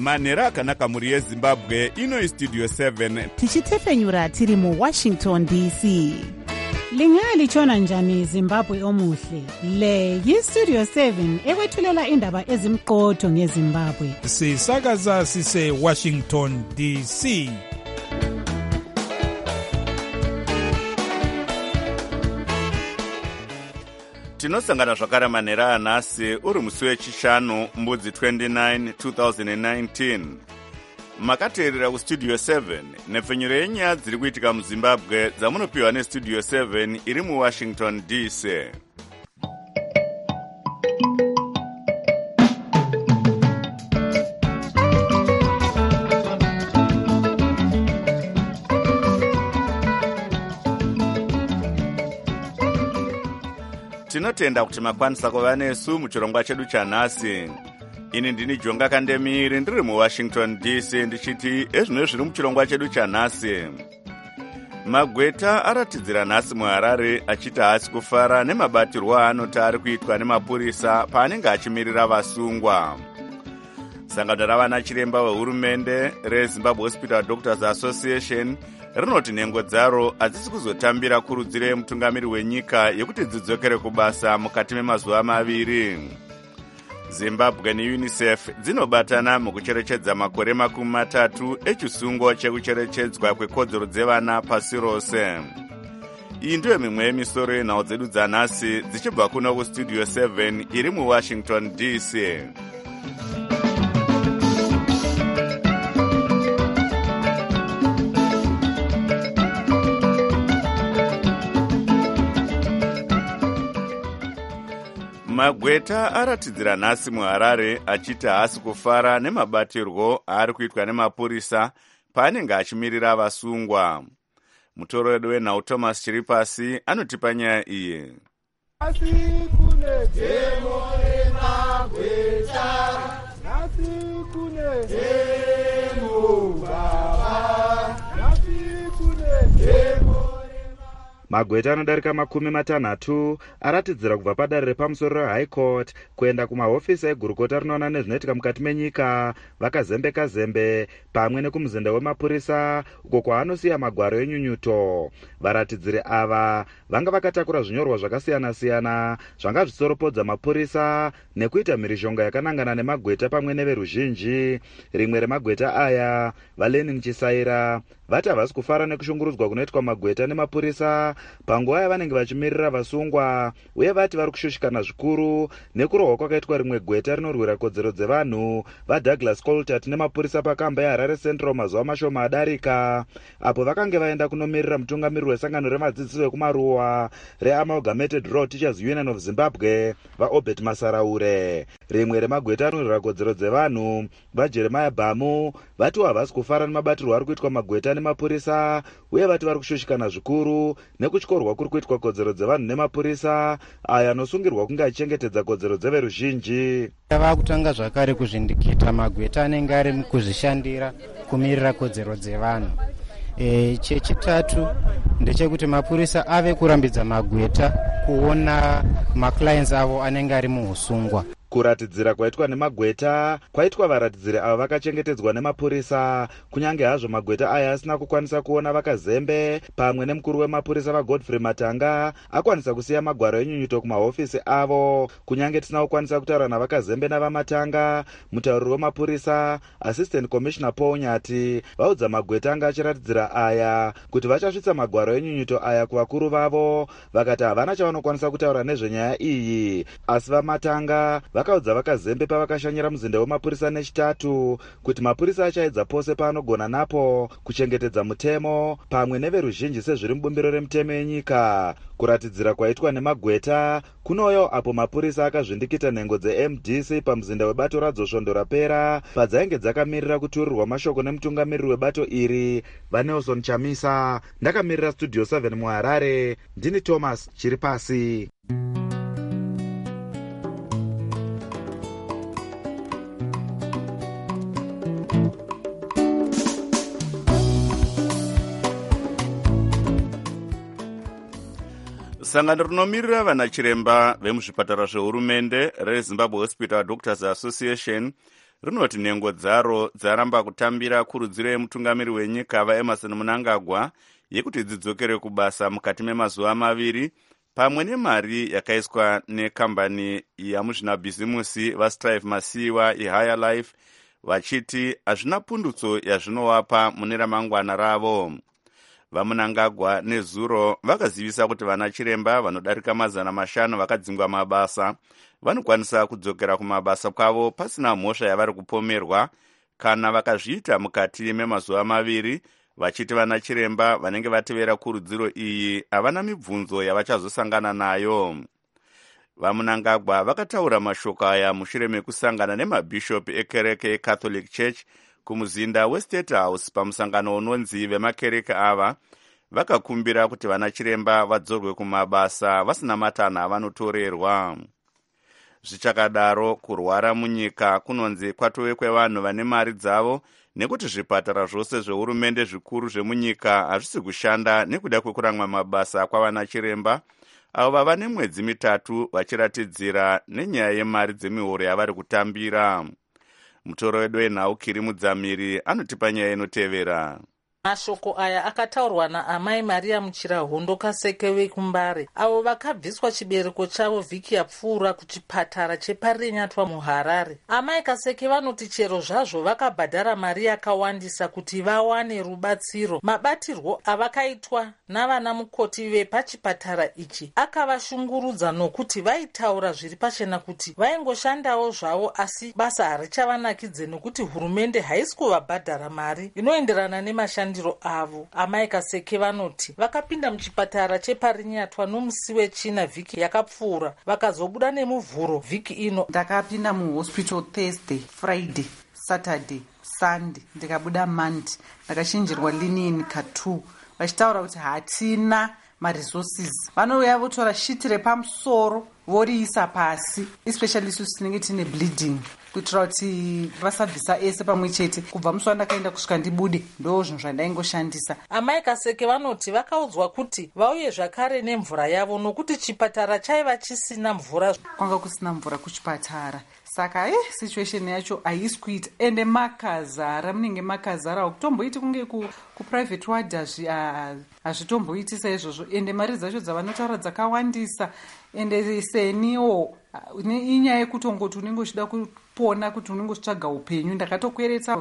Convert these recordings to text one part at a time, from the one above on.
manhero akanaka mhuri yezimbabwe. Ino istudio 7 tichitefenyura tiri muwashington dc. Lingalitshona njani Zimbabwe omuhle? Le yistudio 7 ekwethulela indaba ezimqotho ngeZimbabwe. Sisakaza sise Washington DC. tinosangana zvakare manhero anhasi uri musi wechishanu mbudzi 29 2019. makateerera kustudio 7 nepfenyuro yenyaya dziri kuitika muzimbabwe dzamunopiwa nestudio 7 iri muwashington dc. tinotenda kuti makwanisa kuva nesu muchirongwa chedu chanhasi. ini ndini Jonga Kandemiri ndiri muwashington dc ndichiti ezvino zviri muchirongwa chedu chanhasi. magweta aratidzira nhasi muharare achiti haasi kufara nemabatirwo aanoti ari kuitwa nemapurisa paanenge achimirira vasungwa. sangano ravana chiremba vehurumende rezimbabwe hospital doctors association rinoti nhengo dzaro hadzisi kuzotambira kurudziro yemutungamiri wenyika yekuti dzidzokere kubasa mukati memazuva maviri. zimbabwe neunicef dzinobatana mukucherechedza makore 30 echisungo chekucherechedzwa kwekodzero dzevana pasi rose. iyi ndiyo mimwe yemisoro yenhau dzedu dzanhasi dzichibva kuno kustudio 7 iri muwashington dc. magweta aratidzira nhasi muharare achiti haasi kufara nemabatirwo aari kuitwa nemapurisa paanenge achimirira vasungwa. mutoro wedu wenhau Thomas Chiripasi anotipa nyaya iyi. magweta anodarika 60 aratidzira kubva padare repamusoro rehigh court kuenda kumahofisi egurukota rinoona nezvinoitika mukati menyika vakazembeka zembe pamwe nekumuzinda wemapurisa uko kwaanosiya magwaro enyunyuto. varatidziri ava vanga vakatakura zvinyorwa zvakasiyana-siyana zvanga zvisoropodza mapurisa nekuita mhirizhonga yakanangana nemagweta pamwe neveruzhinji. rimwe remagweta aya vaLenin Chisaira vati havasi kufara nekushungurudzwa kunoitwa magweta nemapurisa panguva yavanenge vachimirira vasungwa, uye vati vari kushushikana zvikuru nekurohwa kwakaitwa rimwe gweta rinorwira kodzero dzevanhu vaDouglas Coltart nemapurisa pakamba yeHarare Central mazuva mashoma adarika, apo vakange vaenda kunomirira mutungamiriri wesangano remadzidzisi ekumaruwa reAmalgamated Raw Teachers Union of Zimbabwe vaObert Masaraure. rimwe remagweta rinorwira kodzero dzevanhu vaJeremiah Bamu vati havasi kufara nemabatirwo ari kuitwa magweta nemapurisa, uye vati vari kushushikana zvikuru nekutyorwa kuri kuitwa kodzero dzevanhu nemapurisa aya anosungirwa kunge achichengetedza kodzero dzeveruzhinji. vakutanga zvakare kuzvindikita magweta anenge ari kuzvishandira kumirira kodzero dzevanhu. chechitatu ndechekuti mapurisa ave kurambidza magweta kuona maclients avo anenge ari muusungwa. kuratidzira kwaitwa nemagweta kwaitwa varatidziri ava vakachengetedzwa nemapurisa, kunyange hazvo magweta aya asina kukwanisa kuona vakazembe pamwe nemukuru wemapurisa vaGodfrey Matanga akwanisa kusiya magwaro enyunyuto kumahofisi avo. kunyange tisina kukwanisa kutaura navakazembe navamatanga, mutauriri wemapurisa Assistant Commissioner Paul Nyati vaudza magweta anga achiratidzira aya kuti vachasvitsa magwaro enyunyuto aya kuvakuru vavo, vakati havana chavanokwanisa kutaura nezvenyaya iyi. asi vamatanga vakaudza vakazembe pavakashanyira muzinda wemapurisa nechitatu kuti mapurisa achaedza pose paanogona napo kuchengetedza mutemo pamwe neveruzhinji sezviri mubumbiro remutemo yenyika. kuratidzira kwaitwa nemagweta kunoyo apo mapurisa akazvindikita nhengo dzeMDC pamuzinda webato radzo svondo rapera padzainge dzakamirira kuturirwa mashoko nemutungamiriri webato iri vaNelson Chamisa. ndakamirira studio 7 muharare, ndini Thomas Chiripasi. sangano rinomirira vanachiremba vemuzvipatara zvehurumende reZimbabwe Hospital Doctors Association rinoti nhengo dzaro dzaramba kutambira kurudziro yemutungamiri wenyika vaEmerson Mnangagwa yekuti dzidzokere kubasa mukati memazuva 2 pamwe nemari yakaiswa nekambani yamuzvinabhizimusi vaStrive Masiyiwa eHigher Life vachiti hazvina pundutso yazvinovapa mune ramangwana ravo. VaMnangagwa neZuro vakazivisa kuti vana chiremba vanodarika 500 vakadzingwa mabasa vanokwanisa kudzokera kumabasa kwavo pasina mhosva yavari kupomerwa kana vakazviita mukati memazuva 2, vachiti vana chiremba vanenge vatevera kurudziro iyi havana mibvunzo yavachazosangana nayo. VaMnangagwa vakataura mashoko aya mushure mekusangana nemabhishopi ekereke yeCatholic Church kumuzinda weState House pamusangano unonzi vemakereke ava vakakumbira kuti vana chiremba vadzorwe kumabasa vasina matanha avanotorerwa. Zvichakadaro, kurwara munyika kunonzi kwatove kwevanhu vane mari dzavo nekuti zvipatara zvose zvehurumende zvikuru zvemunyika hazvisi kushanda nekuda kwekuramwa mabasa kwavana chiremba avo vava nemwedzi 3 vachiratidzira nenyaya yemari dzemihoro yavari kutambira. Mutoro wedu wenhau Kiri Mudzamiri anotipa nyaya inotevera. Mashoko aya akataurwa naamai Maria Muchirahondo Kaseke vekuMbare avo vakabviswa chibereko chavo vhiki yapfuura kuchipatara cheParinyatwa muHarare. Amai Kaseke vanoti chero zvazvo vakabhadhara mari yakawandisa kuti vawane rubatsiro, mabatirwo avakaitwa navana mukoti vepachipatara ichi akavashungurudza nokuti vaitaura zviri pachena kuti vaingoshandawo zvavo asi basa harichavanakidze nokuti hurumende haisi kuvabhadhara mari inoenderana nemashandi avo. Amai Kaseke vanoti vakapinda muchipatara cheParinyatwa nomusi wechina vhiki yakapfuura vakazobuda nemuvhuro vhiki ino. Ndakapinda muhospital Thursday, Friday, Saturday, Sunday, ndikabuda Monday. Ndakachinjirwa linen ka2 vachitaura kuti hatina maresources. Vanouya votora shiti repamusoro voriisa pasi, especially isu tinenge tine bleeding, kuitira kuti vasabvisa ese pamwe chete. Kubva musi wandakaenda kusvika ndibude ndo zvinhu zvandaingoshandisa. Amai Kaseke vanoti vakaudzwa kuti vauye zvakare nemvura yavo nokuti chipatara chaiva chisina mvura. Kwanga kusina mvura kuchipatara, saka situation yacho haisi kuita, ende makazara, munenge makazara. Kutomboiti kunge kuprivate ward hazvitomboiti saizvozvo, ende mari dzacho dzavanotaura dzakawandisa. Ende seniwo inyaya yekutongoti unenge uchida kupona, kuti unenge uchitsvaga upenyu. Ndakatokweretsa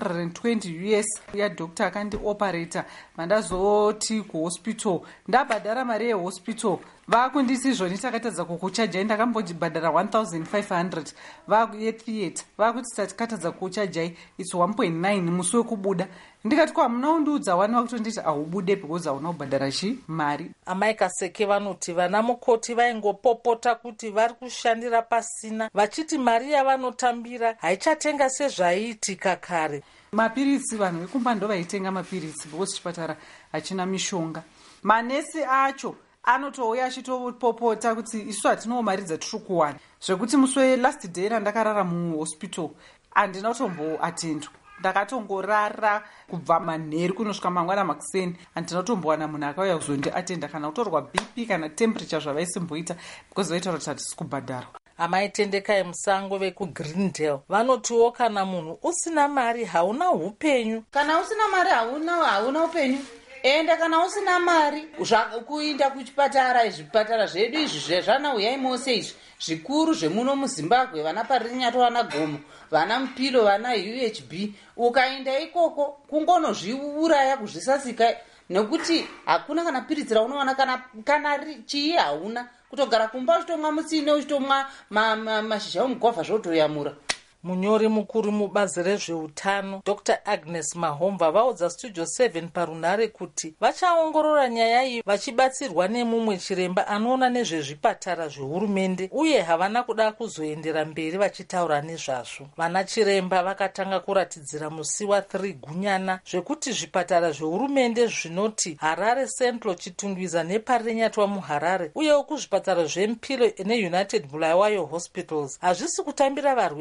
520 US yadhokta akandioperata vandazoti kuhospital, ndabhadhara mari yehospital. Vakundisi izvoni takatadza kukuchajai, ndakambojibhadhara 1500. Vakuyetheatre vakuti takatadza kukuchajai it's 1.9 musi wekubuda. Ndikati kwa hamuna undiudza wani vakutonditi haubude because hauna kubhadhara mari. Amai Kaseke vanoti vana mukoti vaingopopota kuti vari kushandira pasina, vachiti mari yavanotambira haichatenga sezvaiitika kare. Mapirisi, vanhu vekumba ndo vaitenga mapirisi because chipatara hachina mishonga. Manesi acho anotouya achitopopota kuti isu hatinowo mari dzatiri kuwana, zvekuti musi welast day randakarara muhospital handina kutomboatendwa. Ndakatongorara kubva manheru kunosvika mangwana makuseni, handina kutombowana munhu akauya kuzondiatenda kana kutorwa BP kana temperature zvavaisimboita because vaitaura kuti hatisi kubhadharwa. Amai Tendekai Musango vekuGreendale vanotiwo kana munhu usina mari hauna upenyu. Kana usina mari hauna upenyu. Enda kana usina mari kuinda kuchipatara, zvipatara zvedu izvi zvezvana uyai mose izvi zvikuru zvemuno muZimbabwe, vana Parinyatwa, vana Gomo, vana Mupilo, vana UHB, ukaenda ikoko kungonozviuraya kuzvisasika nekuti hakuna kana piritsi raunowana kana chii hauna, kutogara kumba uchitomwa mutsine uchitomwa mashizha omugwavha zvotoyamura. Munyori mukuru mubazi rezveutano Dr. Agnes Mahomva vaudza Studio 7 parunhare kuti vachaongorora nyaya iyi vachibatsirwa nemumwe chiremba anoona nezvezvipatara zvehurumende uye havana kuda kuzoendera mberi vachitaura nezvazvo. Vana chiremba vakatanga kuratidzira musi wa3 Gunyana zvekuti zvipatara zvehurumende zvinoti Harare Central, Chitungwiza neParinyatwa muHarare uyewo kuzvipatara zveMpilo neUnited Bulawayo Hospitals hazvisi kutambira varwere vese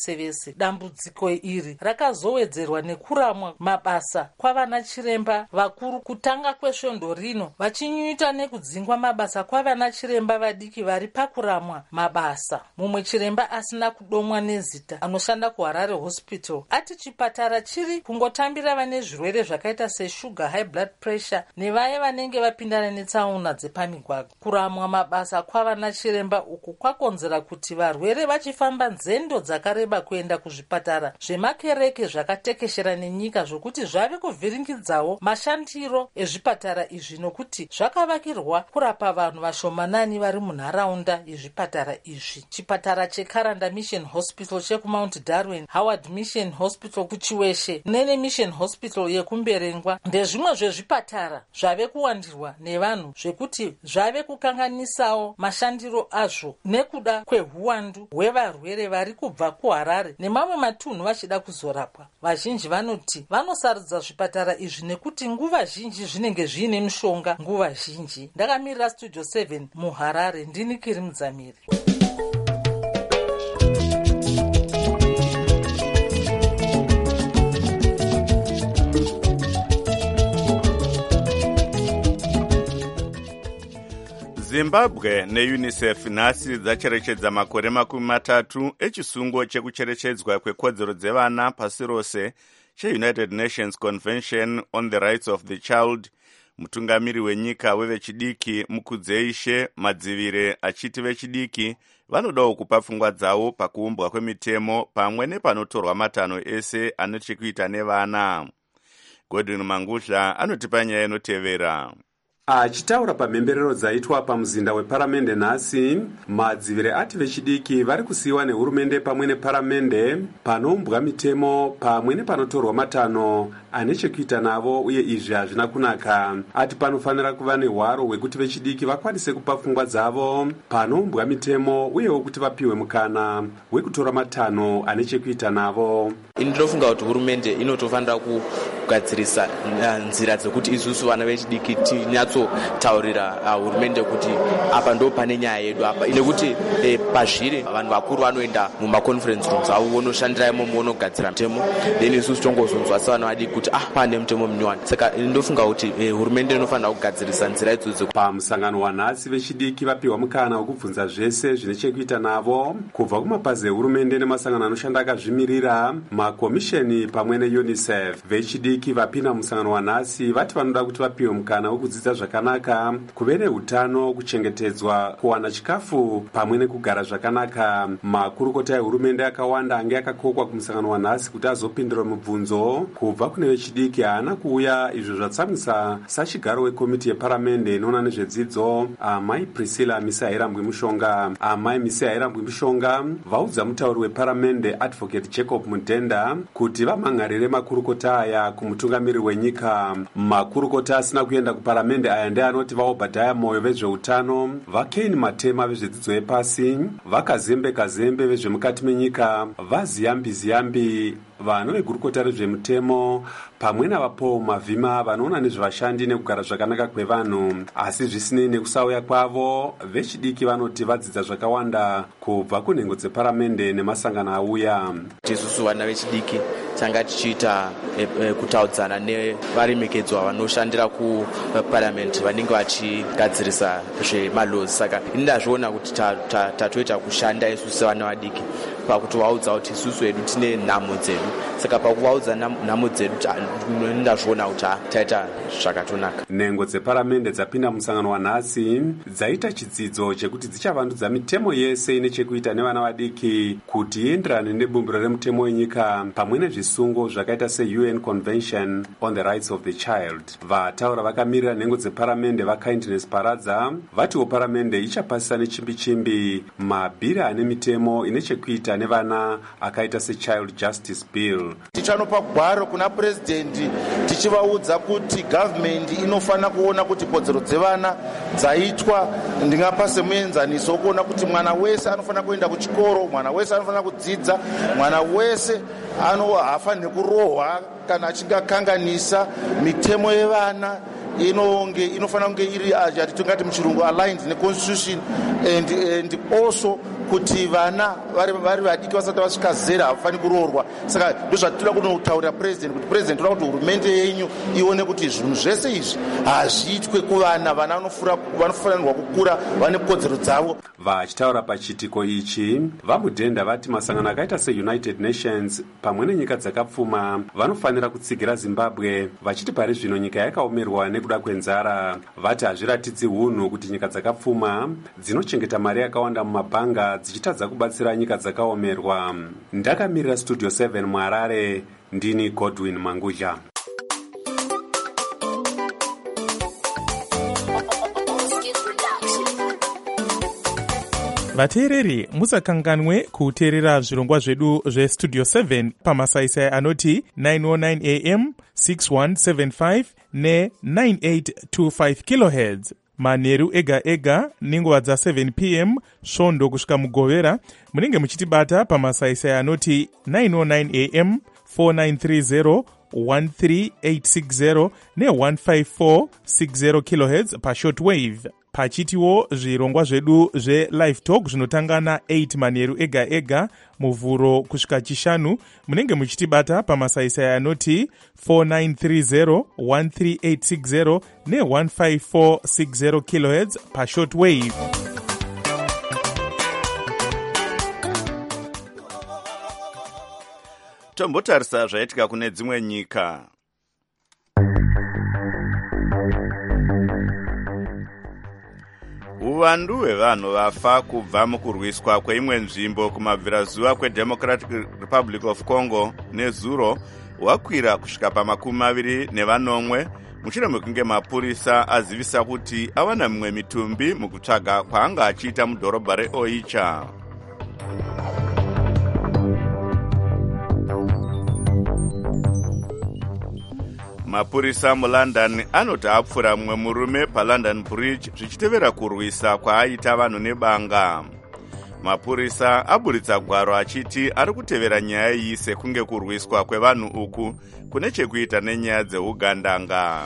vese vese. Dambudziko iri rakazowedzerwa nekuramwa mabasa kwavana chiremba vakuru kutanga kwesvondo rino, vachinyunyuta nekudzingwa mabasa kwavana chiremba vadiki vari pakuramwa mabasa. Mumwe chiremba asina kudomwa nezita anoshanda kuHarare Hospital ati chipatara chiri kungotambira vane zvirwere zvakaita seshuga, high blood pressure nevaye vanenge vapindana netsaona dzepamigwagwa. Kuramwa mabasa kwavana chiremba uku kwakonzera kuti varwere vachifamba nzendo dzakareba kuenda kuzvipatara zvemakereke zvakatekeshera nenyika zvokuti zvave kuvhiringidzawo mashandiro ezvipatara izvi nokuti zvakavakirwa kurapa vanhu vashomanani vari munharaunda yezvipatara izvi. Chipatara cheKaranda Mission Hospital chekuMount Darwin, Howard Mission Hospital kuChiweshe nene Mission Hospital yekumberengwa ndezvimwe zvezvipatara zvave kuwandirwa nevanhu zvekuti zvave kukanganisawo mashandiro azvo nekuda kwehuwandu hwevarwere vari kubva kuHarare nemamwe matunhu vachida kuzorapwa. Vazhinji vanoti vanosarudza zvipatara izvi nekuti nguva zhinji zvinenge zviine mishonga nguva zhinji. Ndakamirira Studio 7 muHarare, ndini Kiri Mudzamiri. Zimbabwe neUNICEF nhasi dzacherechedza makore 30 echisungo chekucherechedzwa kwekodzero dzevana pasi rose cheUnited Nations Convention on the Rights of the Child. Mutungamiri wenyika wevechidiki Mukudzeishe Madzivire achiti vechidiki vanodawo kupa pfungwa dzavo pakuumbwa kwemitemo pamwe nepanotorwa matanho ese ane chekuita nevana. Godwin Mangusha anotipa nyaya inotevera. Achitaura pamhemberero dzaitwa pamuzinda weparamende nhasi, Madzivire ati vechidiki vari kusiyiwa nehurumende pamwe neparamende panoumbwa mitemo pamwe nepanotorwa matanho ane chekuita navo uye izvi hazvina kunaka. Ati panofanira kuva nehwaro hwekuti vechidiki vakwanise kupa pfungwa dzavo panoumbwa mitemo uyewo kuti vapiwe mukana wekutora matanho ane chekuita navo. Ndinofunga kuti hurumende inotofanira kugadzirisa nzira dzekuti isusu vana vechidiki tinyatsotaurira hurumende kuti apa ndo pane nyaya yedu apa, nekuti pazviri vanhu vakuru vanoenda mumaconference rooms avo vonoshandira imomo vonogadzira mitemo, then isusu tongozonzwa sevana vadiki kuti pane mutemo munyowani. Saka ndofunga kuti hurumende inofanira kugadzirisa nzira idzodzo. Pamusangano wanhasi vechidiki vapiwa mukana wekubvunza zvese zvine chekuita navo kubva kumapazi ehurumende nemasangano anoshanda akazvimirira, makomisheni pamwe neUNICEF. Vechidiki vapinda musangano wanhasi vati vanoda kuti vapiwe mukana wekudzidza zvakanaka, kuve neutano, kuchengetedzwa, kuwana chikafu pamwe nekugara zvakanaka. Makurukota ehurumende akawanda ange akakokwa kumusangano wanhasi kuti azopindura mibvunzo kubva kune vechidiki haana kuuya, izvo zvatsamwisa sachigaro wekomiti yeparamende inoona nezvedzidzo Amai Priscilla Misahirambwi Mushonga. Amai Misahirambwi Mushonga vaudza mutauri weparamende Advocate Jacob Mudhenda kuti vamhangarire makurukota aya kumutungamiri wenyika. Makurukota asina kuenda kuparamende aya ndeanoti vaObhadhaya Moyo vezveutano, vaKeni Matema vezvedzidzo yepasi, vaKazembe Zembe vezvemukati menyika, vaZiyambi vanhu vegurukota rezvemutemo pamwe navaPaul Mavhima vanoona nezvevashandi nekugara zvakanaka kwevanhu. Asi zvisinei nekusauya kwavo, vechidiki vanoti vadzidza zvakawanda kubva kunhengo dzeparamende nemasangano auya. Isusu vana vechidiki tanga tichiita kutaudzana nevaremekedzwa vanoshandira kuparamendi vanenge vachigadzirisa zvemalaws. Saka ndazviona kuti tatoita kushanda isusu sevana vadiki pakutovaudza kuti isusu hedu tine nhamo dzedu. Saka pakuvaudza nhamo dzedu ndazviona kuti taita zvakatonaka. Nhengo dzeparamende dzapinda musangano wanhasi dzaita chidzidzo chekuti dzichavandudza mitemo yese ine chekuita nevana vadiki kuti ienderane nebumbiro remutemo wenyika pamwe nezvisungo zvakaita seUN Convention on the Rights of the Child. Vataura vakamirira nhengo dzeparamende vaKindness Paradza vatiwo paramende ichapasisa nechimbi mabhiri ane mitemo ine chekuita nevana akaita seChild Justice Bill. Tichanopa gwaro kuna president tichivaudza kuti government inofanira kuona kuti kodzero dzevana dzaitwa. Ndingapa semuenzaniso kuona kuti mwana wese anofanira kuenda kuchikoro, mwana wese anofanira kudzidza, mwana wese hafaniri kurohwa kana achingakanganisa mitemo yevana. Inofanira kunge iri tingati muchirungu aligned neconstitution and also kuti vana vari vadiki vasati vasvika zera havafani kuroorwa. Saka ndozvatinoda kunotaurira president kuti president unoda kuti hurumende yenyu ione kuti zvinhu zvese izvi hazviitwe kuvana. Vana vanofanirwa kukura vane kodzero dzavo. Vachitaura pachitiko ichi, vamudhenda vati masangano akaita seUnited Nations pamwe nenyika dzakapfuma vanofanira kutsigira Zimbabwe, vachiti pari zvino nyika yakaomerwa nekuda kwenzara. Vati hazviratidzi unhu kuti nyika dzakapfuma dzinochengeta mari yakawanda mumabhanga dzichitadza kubatsira nyika dzakaomerwa. Ndakamirira Studio 7 muHarare, ndini Godwin Mangudya. vateereri musakanganwe kuteerera zvirongwa zvedu zvestudio 7 pamasaisai anoti 909 am 6175 ne9825 kilohertz manheru ega ega nenguva dza7 pm svondo kusvika mugovera. munenge muchitibata pamasaisai anoti 909 am 4930 13860 ne15460 kilohertz pashortwave. pachitiwo zvirongwa zvedu zvelive talk zvinotangana 8 manheru ega ega muvhuro kusvika chishanu. munenge muchitibata pamasaisai anoti 4930 13860 ne15460 kilohertz pashortwave. tombotarisa zvaitika kune dzimwe nyika. uvandu hwevanhu vafa kubva mukurwiswa kweimwe nzvimbo kumabvirazuva kweDemocratic Republic of Congo nezuro hwakwira kusvika pa20 mushure mekunge mapurisa azivisa kuti awana mimwe mitumbi mukutsvaga kwaanga achiita mudhorobha reOicha. mapurisa muLondon anoti apfura mumwe murume paLondon Bridge zvichitevera kurwisa kwaaita vanhu nebanga. mapurisa aburitsa gwaro achiti ari kutevera nyaya iyi sekunge kurwiswa kwevanhu uku kune chekuita nenyaya dzeugandanga.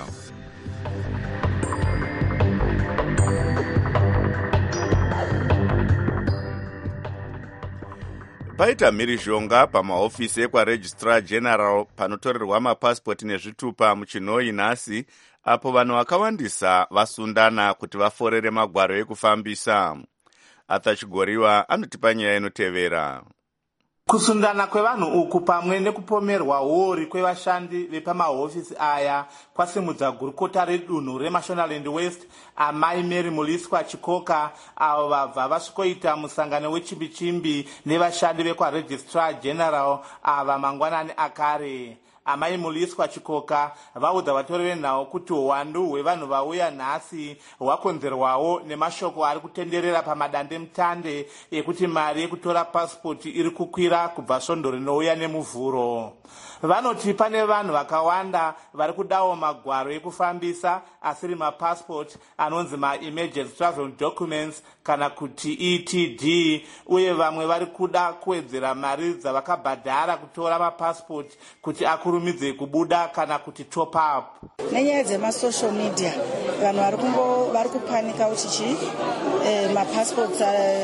paita mhirizhonga pamahofisi ekwaregistrar general panotorerwa mapasipoti nezvitupa muchinhoi nhasi, apo vanhu vakawandisa vasundana kuti vaforere magwaro ekufambisa. Arthur Chigoriwa anotipa nyaya inotevera. kusundana kwevanhu uku pamwe nekupomerwa hori kwevashandi vepamahofisi aya kwasimudza gurukota redunhu reMashonaland West amai Mary Muliswa Chikoka, avo vabva vasvikoita musangano wechimbi-chimbi nevashandi vekwaregistrar general ava mangwanani akare. amai Muliswa Chikoka vaudza vatori venhau kuti uwandu hwevanhu vauya nhasi hwakonzerwawo nemashoko ari kutenderera pamadandemutande ekuti mari yekutora pasipoti iri kukwira kubva svondo rinouya nemuvhuro. vanoti pane vanhu vakawanda vari kudawo magwaro ekufambisa asiri mapasipoti anonzi ma-emergency travel documents kana kuti ETD, uye vamwe vari kuda kuwedzera mari dzavakabhadhara kutora mapasipoti kuti akurumidze kubuda kana kuti top up. nenyaya dzemasocial media vanhu vari kupanika kuti mapassports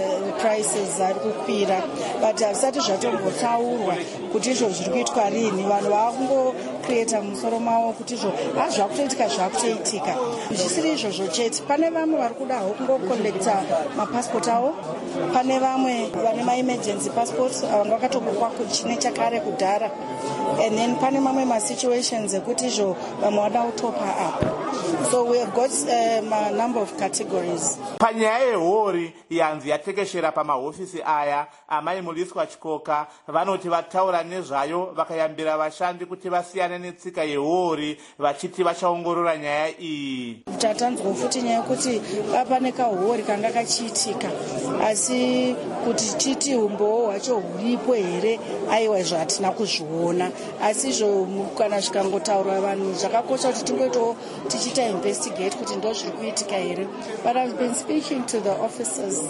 prices ari kukwira, but hazvisati zvatombotaurwa kuti izvo zviri kuitwa rini. vanhu vava kungocreata musoro mavo kuti izvo hazvakutoitika zvakutoitika. zvisiri izvozvo chete, pane vamwe vari kudawo kungokolekta mapassport avo, pane vamwe vane maemergency passport vanga vakatokokwa chine chakare kudhara, and then pane mamwe masituations ekuti izvo vamwe vada kutopa up. So we have got a number of categories. panyaya yehori yanzi yatekeshera pamahofisi aya, amai Muliswa Chikoka vanoti vataura nezvayo vakayambira vashandi kuti vasiyane netsika yehori, vachiti vachaongorora nyaya iyi. tatanzwa futi nyaya yekuti pane kahori kanga kachiitika, asi kuti titi umbowo hwacho huripo here, aiwa izvo hatina kuzviona, asi izvo kana zvikangotaurwa vanhu zvakakosha kuti tingoitawo tichiita investigate kuti ndo zviri kuitika here. But I've been speaking to the officers,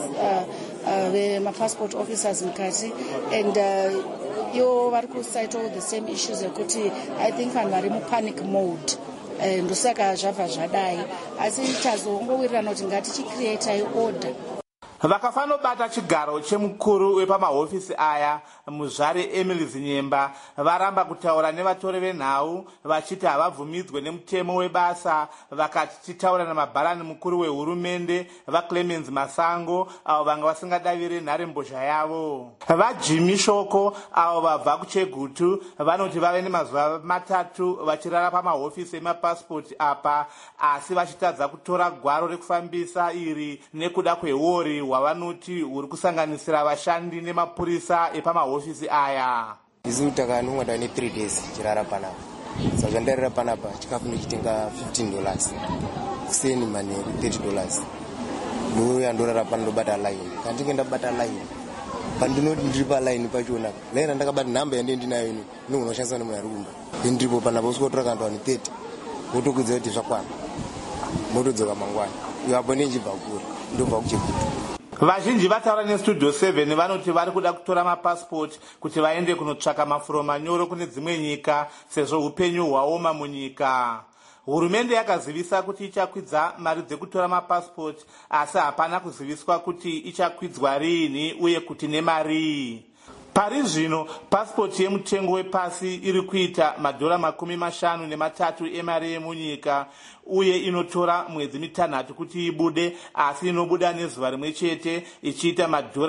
the passport officers mukati, and ivo vari kucite all the same issues ekuti I think vanhu vari mupanic mode, ndosaka zvabva zvadai, asi tazoongowirirana kuti ngatichicreatai order. vakafanobata chigaro chemukuru wepamahofisi aya muzvare Emily Zinyemba varamba kutaura nevatori venhau vachiti havabvumidzwe nemutemo webasa, vakati tichitaura namabharani mukuru wehurumende vaClemens Masango avo vanga vasingadavire nharembozha yavo. VaJimmy Shoko avo vabva kuChegutu vanoti vave nemazuva 3 vachirara pamahofisi emapasipoti apa, asi vachitadza kutora gwaro rekufambisa iri nekuda kwehori hwavanoti huri kusanganisira vashandi nemapurisa epamahofisi aya. Isu takanongwa ne 3 days chirara panapa. Saka ndarira panapa chikafu ndichitenga $15. Kuseni manheru $30. Ndouya ndorara pano ndobata line. Kandike ndabata line. Pandinoti ndiri paline pachona. Line ndakabata nhamba yandinayo ino. Unoshandisa nemunhu rumba. Ndiripo panapa usikotora kantu 30. Wotokudza kuti zvakwana. Motodzoka mangwana. Iwapo nenjibva kure. Ndobva kuChegutu. Vazhinji vataura neStudio 7 vanoti vari kuda kutora mapasipoti kuti vaende kunotsvaka mafuro manyoro kune dzimwe nyika sezvo upenyu hwaoma munyika. Hurumende yakazivisa kuti ichakwidza mari dzekutora mapasipoti, asi hapana kuziviswa kuti ichakwidzwa riini uye kuti nemari. Pari zvino pasipoti yemutengo wepasi iri kuita $53 emari yemunyika uye inotora mwedzi 6 kuti ibude, asi inobuda nezuva rimwe chete ichiita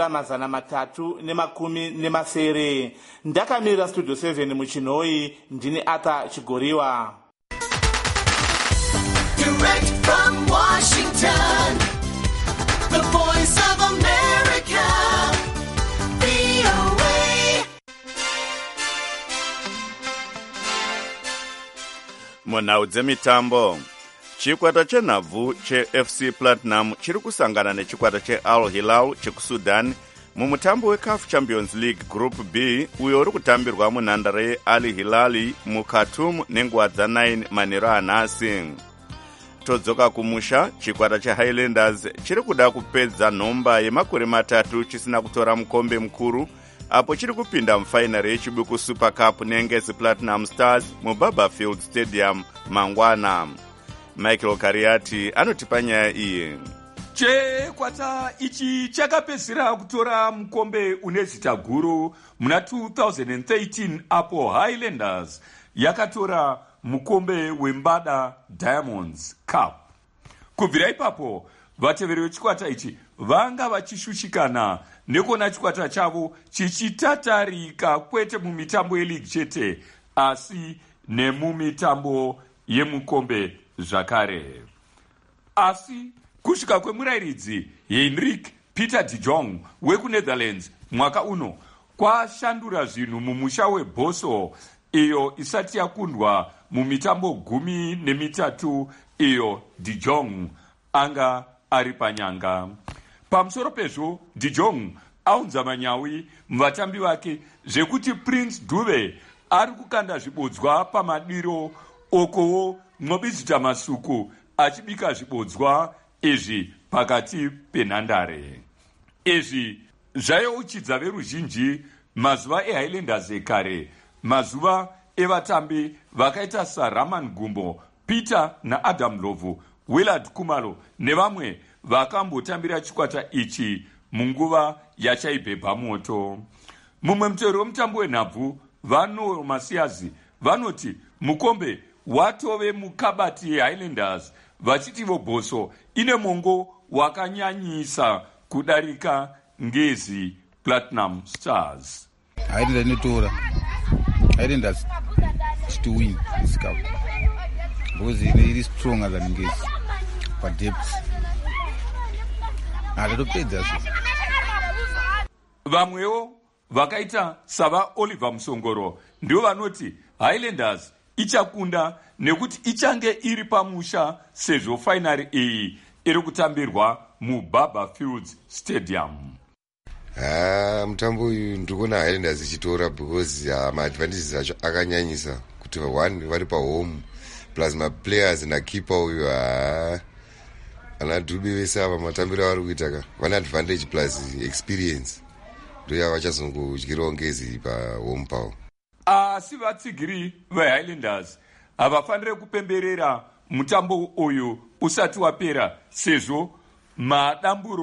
$380. Ndakamirira Studio 7 muchinhoi, ndini Arthur Chigoriwa. Direct from Washington, the voice of America, VOA. Munhau dzemitambo, chikwata chenhabvu cheFC Platinum chiri kusangana nechikwata cheAl Hilal chekuSudan mumutambo weCAF Champions League Group B uyo uri kutambirwa munhandare yeAl Hilal muKhartoum nenguva dza9 manheru anhasi. Todzoka kumusha, chikwata cheHighlanders chiri kuda kupedza nhomba yemakore 3 chisina kutora mukombe mukuru apo chiri kupinda mufainari yechibuku Super Cup neNgezi Platinum Stars muBarbourfield Stadium mangwana. Michael Kariati anotipa nyaya iyi. Chikwata ichi chakapedzisira kutora mukombe une zita guru muna 2013 apo Highlanders yakatora mukombe wembada Diamonds Cup. Kubvira ipapo vateveri vechikwata ichi vanga vachishushikana nekuona chikwata chavo chichitatarika kwete mumitambo yeligi chete asi nemumitambo yemukombe zvakare. Asi kusvika kwemurairidzi Henrik Peter de Jong wekuNetherlands mwaka uno kwashandura zvinhu mumusha weBoso iyo isati yakundwa mumitambo 13 iyo de Jong anga ari panyanga. Pamusoro pezvo de Jong aunza manyawi muvatambi vake zvekuti Prince Dube ari kukanda zvibodzwa pamadiro okowo Mobizita Masuku achibika zvibodzwa izvi pakati penhandare. Izvi zvaiuchidza veruzhinji mazuva eHighlanders ekare, mazuva evatambi vakaita saRaman Gumbo, Peter naAdam Lovu, Willard Kumalo nevamwe vakambotambira chikwata ichi munguva yachaibhebha moto. Mumwe mutero wemutambo wenhabvu Vano Masiazi vanoti mukombe watove mukabati yeHighlanders vachiti voBoso ine mongo wakanyanyisa kudarika Ngezi Platinum Stars. Highlanders inotora. Highlanders to win this cup because it is stronger than Ngezi for depth. Vamwewo vakaita sava Oliver Musongoro ndio vanoti Highlanders ichakunda nekuti ichange iri pamusha sezvo finari iyi iri kutambirwa muBarbourfield Stadium. Mutambo uyu ndikuona Highlanders ichitora because maadvantages acho akanyanyisa kuti vari pahome plus maplayers nakeeper uyu ana Dube vese ava matambiro avari kuita vane advantage plus experience ndoya vachazongodyirawo Ngezi pahome pavo. Asi vatsigiri veHighlanders havafanire kupemberera mutambo uyu usati wapera sezvo madamburo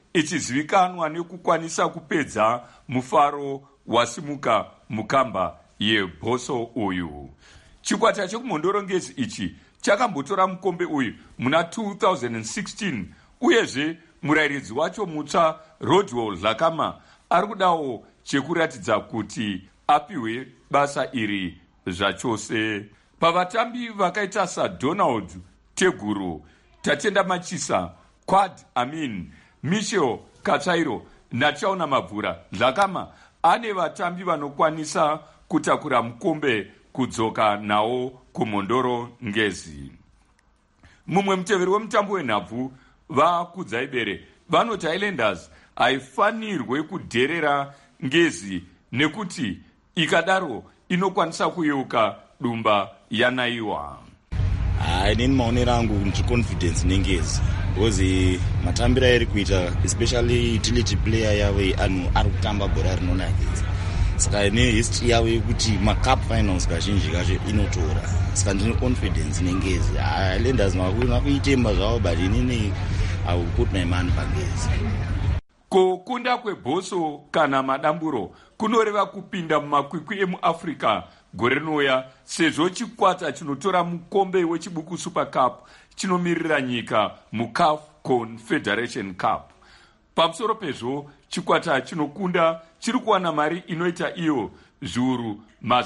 ichizivikanwa nekukwanisa kupedza mufaro wasimuka mukamba yebhoso uyu. Chikwata chekumhondorongezi ichi chakambotora mukombe uyu muna 2016 uyezve murayiridzi wacho mutsva Rodwell Dhlakama ari kudawo chekuratidza kuti apiwe basa iri zvachose. Pavatambi vakaita saDonald Teguru, Tatenda Machisa, Quad Amin, Michel Katsvairo naChauna Mabvura, Dhlakama ane vatambi vanokwanisa kutakura mukombe kudzoka nawo kumhondoro ngezi. Mumwe muteveri wemutambo wenhabvu vaKudzaibere vanoti Highlanders haifanirwe kudherera ngezi nekuti ikadaro inokwanisa kuyeuka dumba yanaiwa. Inini maonero angu ndiri confidence nengezi because matambiro airi kuita especially utility player yavo anhu ari kutamba bhora rinonakidza, saka nehistory yavo yekuti macup finals kazhinji kacho inotora, saka ndine confidence nengezi. Highlanders makuitemba zvavo but inini I will put my man pangezi. Kukunda kwebhoso kana madamburo kunoreva kupinda mumakwikwi emuAfrica gore rinouya, sezvo chikwata chinotora mukombe wechibuku Super Cup chinomirira nyika muCAF Confederation Cup. Pamusoro pezvo, chikwata chinokunda chiri kuwana mari inoita iyo zviuru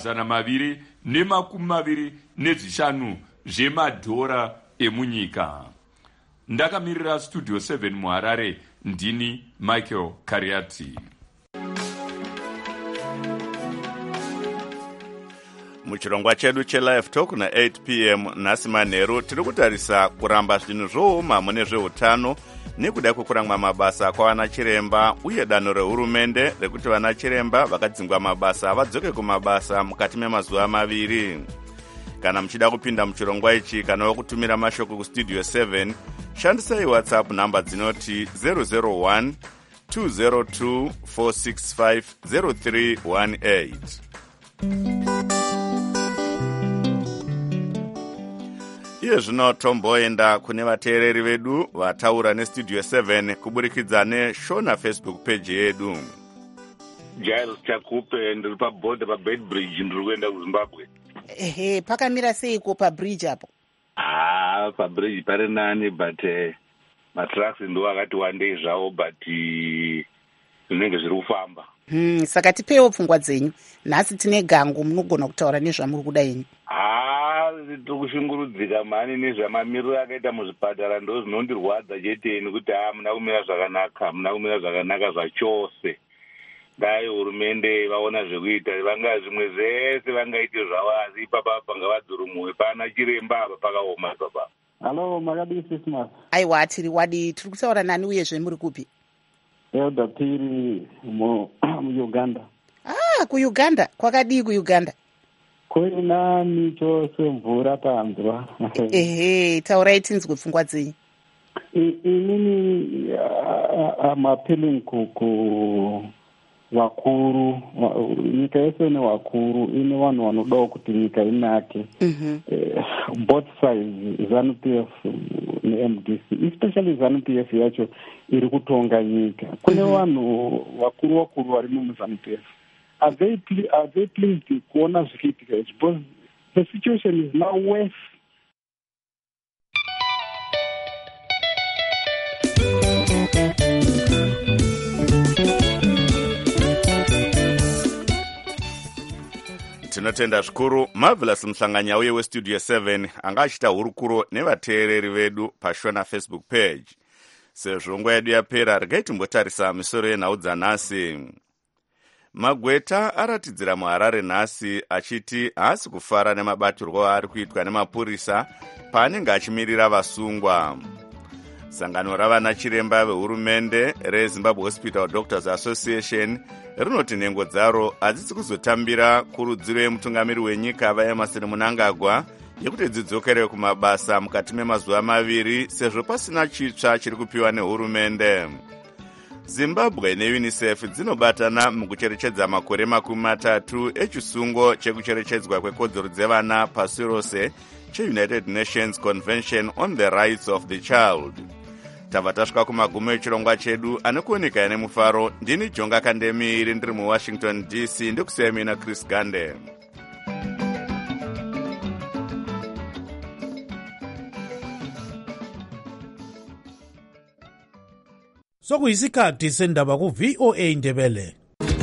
225 zvemadhora emunyika. Ndakamirira Studio 7 muHarare, ndini Michael Kariati. Muchirongwa chedu chelive talk na 8 p.m. nhasi manheru tiri kutarisa kuramba zvinhu zvouma mune zveutano nekuda kwekuramwa mabasa kwavana chiremba uye danho rehurumende rekuti vana chiremba vakadzingwa mabasa vadzoke kumabasa mukati memazuva 2. Kana muchida kupinda muchirongwa ichi kana wakutumira mashoko kustudio 7 shandisai WhatsApp namba dzinoti 001 202 465 0318. Iye zvino tomboenda kune vateereri vedu vataura nestudio 7 kuburikidza neshona Facebook page yedu. Giles Chakupe ndiri pabhodha paBedbridge ndiri kuenda kuZimbabwe. Ehe, pakamira seiko pabridge apo? Pabridge pari nani but matrucks ndo akati wandei zvavo but zvinenge zviri kufamba. Saka tipeiwo pfungwa dzenyu. Nhasi tine gango munogona kutaura nezvamuri kuda yenyu. Tiri kushungurudzika mani nezvamamiriro akaita muzvipatara ndo zvinondirwadza chete nekuti muna kumira zvakanaka zvachose. Dai hurumende vaona zvekuita vanga zvimwe zvese vangaite zvavo asi ipapa panga vadzurumwe pana chiremba apa pakaoma papa. Hello, makadii Christmas. Aiwa tiri wadi tiri kutaura nani uyezve muri kupi? Elda tiri muUganda. KuUganda kwakadii kuUganda? Kuinani chose mvura panzwa. Ehe, taurai tinzwe pfungwa dzenyu. Inini I'm appealing ku vakuru, nyika yese ine vakuru, ine vanhu vanodawo kuti nyika inake. Both sides, ZANU-PF neMDC, especially ZANU-PF yacho iri kutonga nyika. Kune vanhu vakuru vari muZANU-PF. Are they pleased kuona zvikiitika because the situation is now worse. Tinotenda zvikuru Marvelous Mhlanganya uye westudio 7 anga achita hurukuro nevateereri vedu pashona Facebook page. Sezvo nguva yedu yapera regai timbotarisa misoro yenhau dzanhasi. Magweta aratidzira muHarare nhasi achiti haasi kufara nemabatirwo ari kuitwa nemapurisa paanenge achimirira vasungwa. Sangano ravana chiremba vehurumende reZimbabwe Hospital Doctors Association rinoti nhengo dzaro hadzisi kuzotambira kurudziro yemutungamiri wenyika vaEmmerson Mnangagwa yekuti dzidzokere kumabasa mukati memazuva 2 sezvo pasina chitsva chiri kupiwa nehurumende. Zimbabwe neUNICEF dzinobatana mukucherechedza makore 30 echisungo chekucherechedzwa kwekodzero dzevana pasi rose cheUnited Nations Convention on the Rights of the Child. tabva tasvika kumagumo echirongwa chedu anokuoneka ane mufaro. Ndini Jonga Kandemiri ndiri muWashington DC ndikusiyai mina Chris Gande. Sokuyisikhathi sendaba ku VOA Ndebele.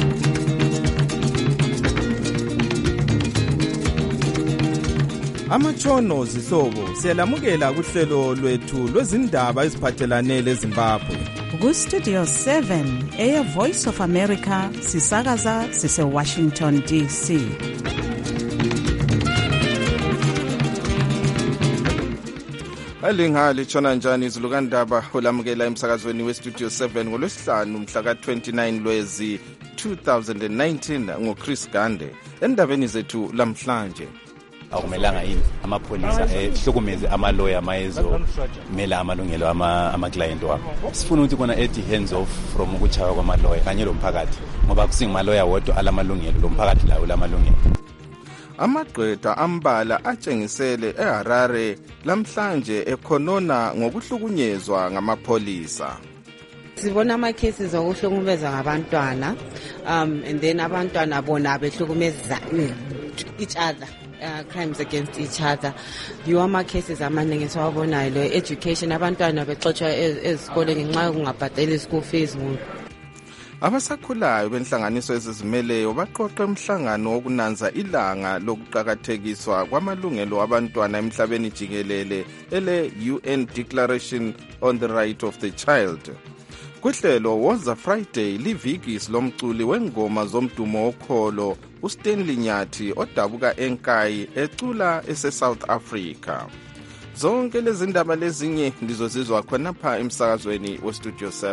Amatshono zihlobo siyalamukela kuhlelo lwethu lwezindaba eziphathelane leZimbabwe. Ku Studio 7 Air Voice of America sisakaza sise Washington DC. Alinghali tshona njani izilukandaba olamukela emsakazweni weStudio 7 ngolwesihlanu mhla ka-29 Lwezi 2019 ngoChris Gande. Endabeni zethu lamhlanje akumelanga yini amapholisa ehlukumeze amaloya amayezo mela amalungelo ama-client wabo. Sifuna ukuthi kona ethi hands off from ukuchaywa kwamaloya kanye lomphakathi ngoba kusingimaloya wodwa alamalungelo lomphakathi lawo lamalungelo. Amagqwetha ambala atshengisele eHarare lamhlanje ekhonona ngokuhlukunyezwa ngamapholisa. Sibona ama-cases okuhlukumeza ngabantwana and then abantwana bona behlukumeza each other. Crimes against each other. Yiwo ama-cases amaningi esiwabonayo lo education abantwana bexotshwa ezikoleni ngenxa yokungabhadali school fees. Abasakhulayo benhlanganiso ezizimeleyo baqoqe umhlangano wokunanza ilanga lokuqakathekiswa kwamalungelo abantwana emhlabeni jikelele ele UN Declaration on the Right of the Child. Kuhlelo Woza Friday liviki lomculi wengoma zomdumo okholo uStanley Nyathi odabuka eNkayi ecula eseSouth Africa. Zonke lezi ndaba lezinye ndizozizwa khona pha emsakazweni weStudio 7.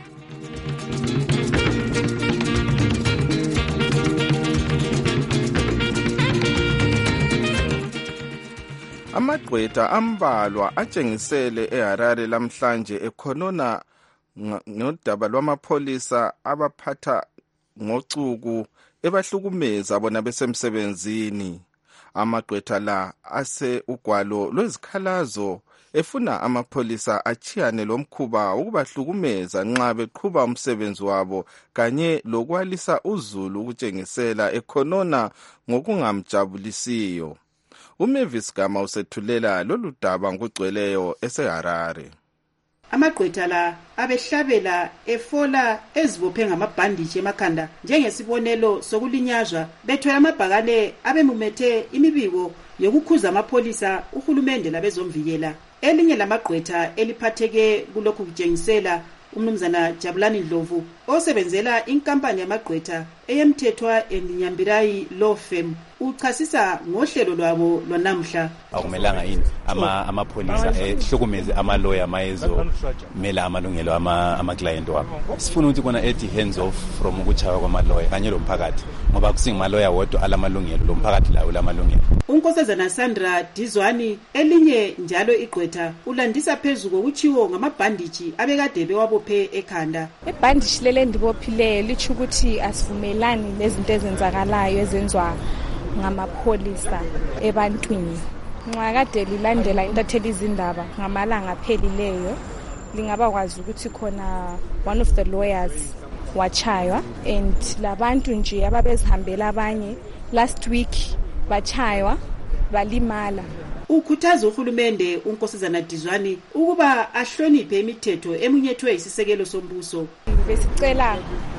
Amagqwetha ambalwa atshengisele eHarare lamhlanje ekhonona ngodaba lwamapholisa abaphatha ngocuku ebahlukumeza bona besemsebenzini. Amagqwetha la ase ugwalo lwezikhalazo efuna amapholisa achiyane lomkhuba ukubahlukumeza nxa beqhuba umsebenzi wabo kanye lokwalisa uzulu ukutshengisela ekhonona ngokungamjabulisiyo. uMavis Gama usethulela lolu daba ngugcweleyo eseHarare. Amagqwetha la abehlabela efola ezibophe ngamabhanditshi emakhanda njengesibonelo sokulinyazwa bethwele amabhakane abemumethe imibiko yokukhuza amapholisa uhulumende labezomvikela. Elinye lamagqwetha eliphatheke kulokhu kutshengisela umnumzana Jabulani Ndlovu osebenzela inkampani yamagqwetha eyemthethwa eNyambirayi Law Firm uchasisa ngohlelo lwabo lwanamhla. Akumelanga yini amapholisa ehlukumeze amaloya amayezo mela amalungelo ama-client wabo. Sifuna ukuthi kona ethi hands off from ukuchaywa kwamaloya kanye lomphakathi ngoba kusingimaloya wodwa alamalungelo lomphakathi lawo lamalungelo. Unkosazana Sandra Dizwani elinye njalo igqwetha ulandisa phezulu kokuchiwo ngamabhanditshi abekade bewabophe ekhanda. Ibhanditshi lele ndibophileyo lithi ukuthi asivumelani nezinto ezenzakalayo ezenziwa ngamapholisa ebantwini. Nxa kade lilandela intatheli izindaba ngamalanga aphelileyo lingaba kwazi ukuthi khona one of the lawyers wachaywa and labantu nje ababezihambela abanye last week bachaywa balimala. Ukhuthaza uhulumende unkosazana Dizwani ukuba ahloniphe imithetho emunyethwe isisekelo sombuso. Besicela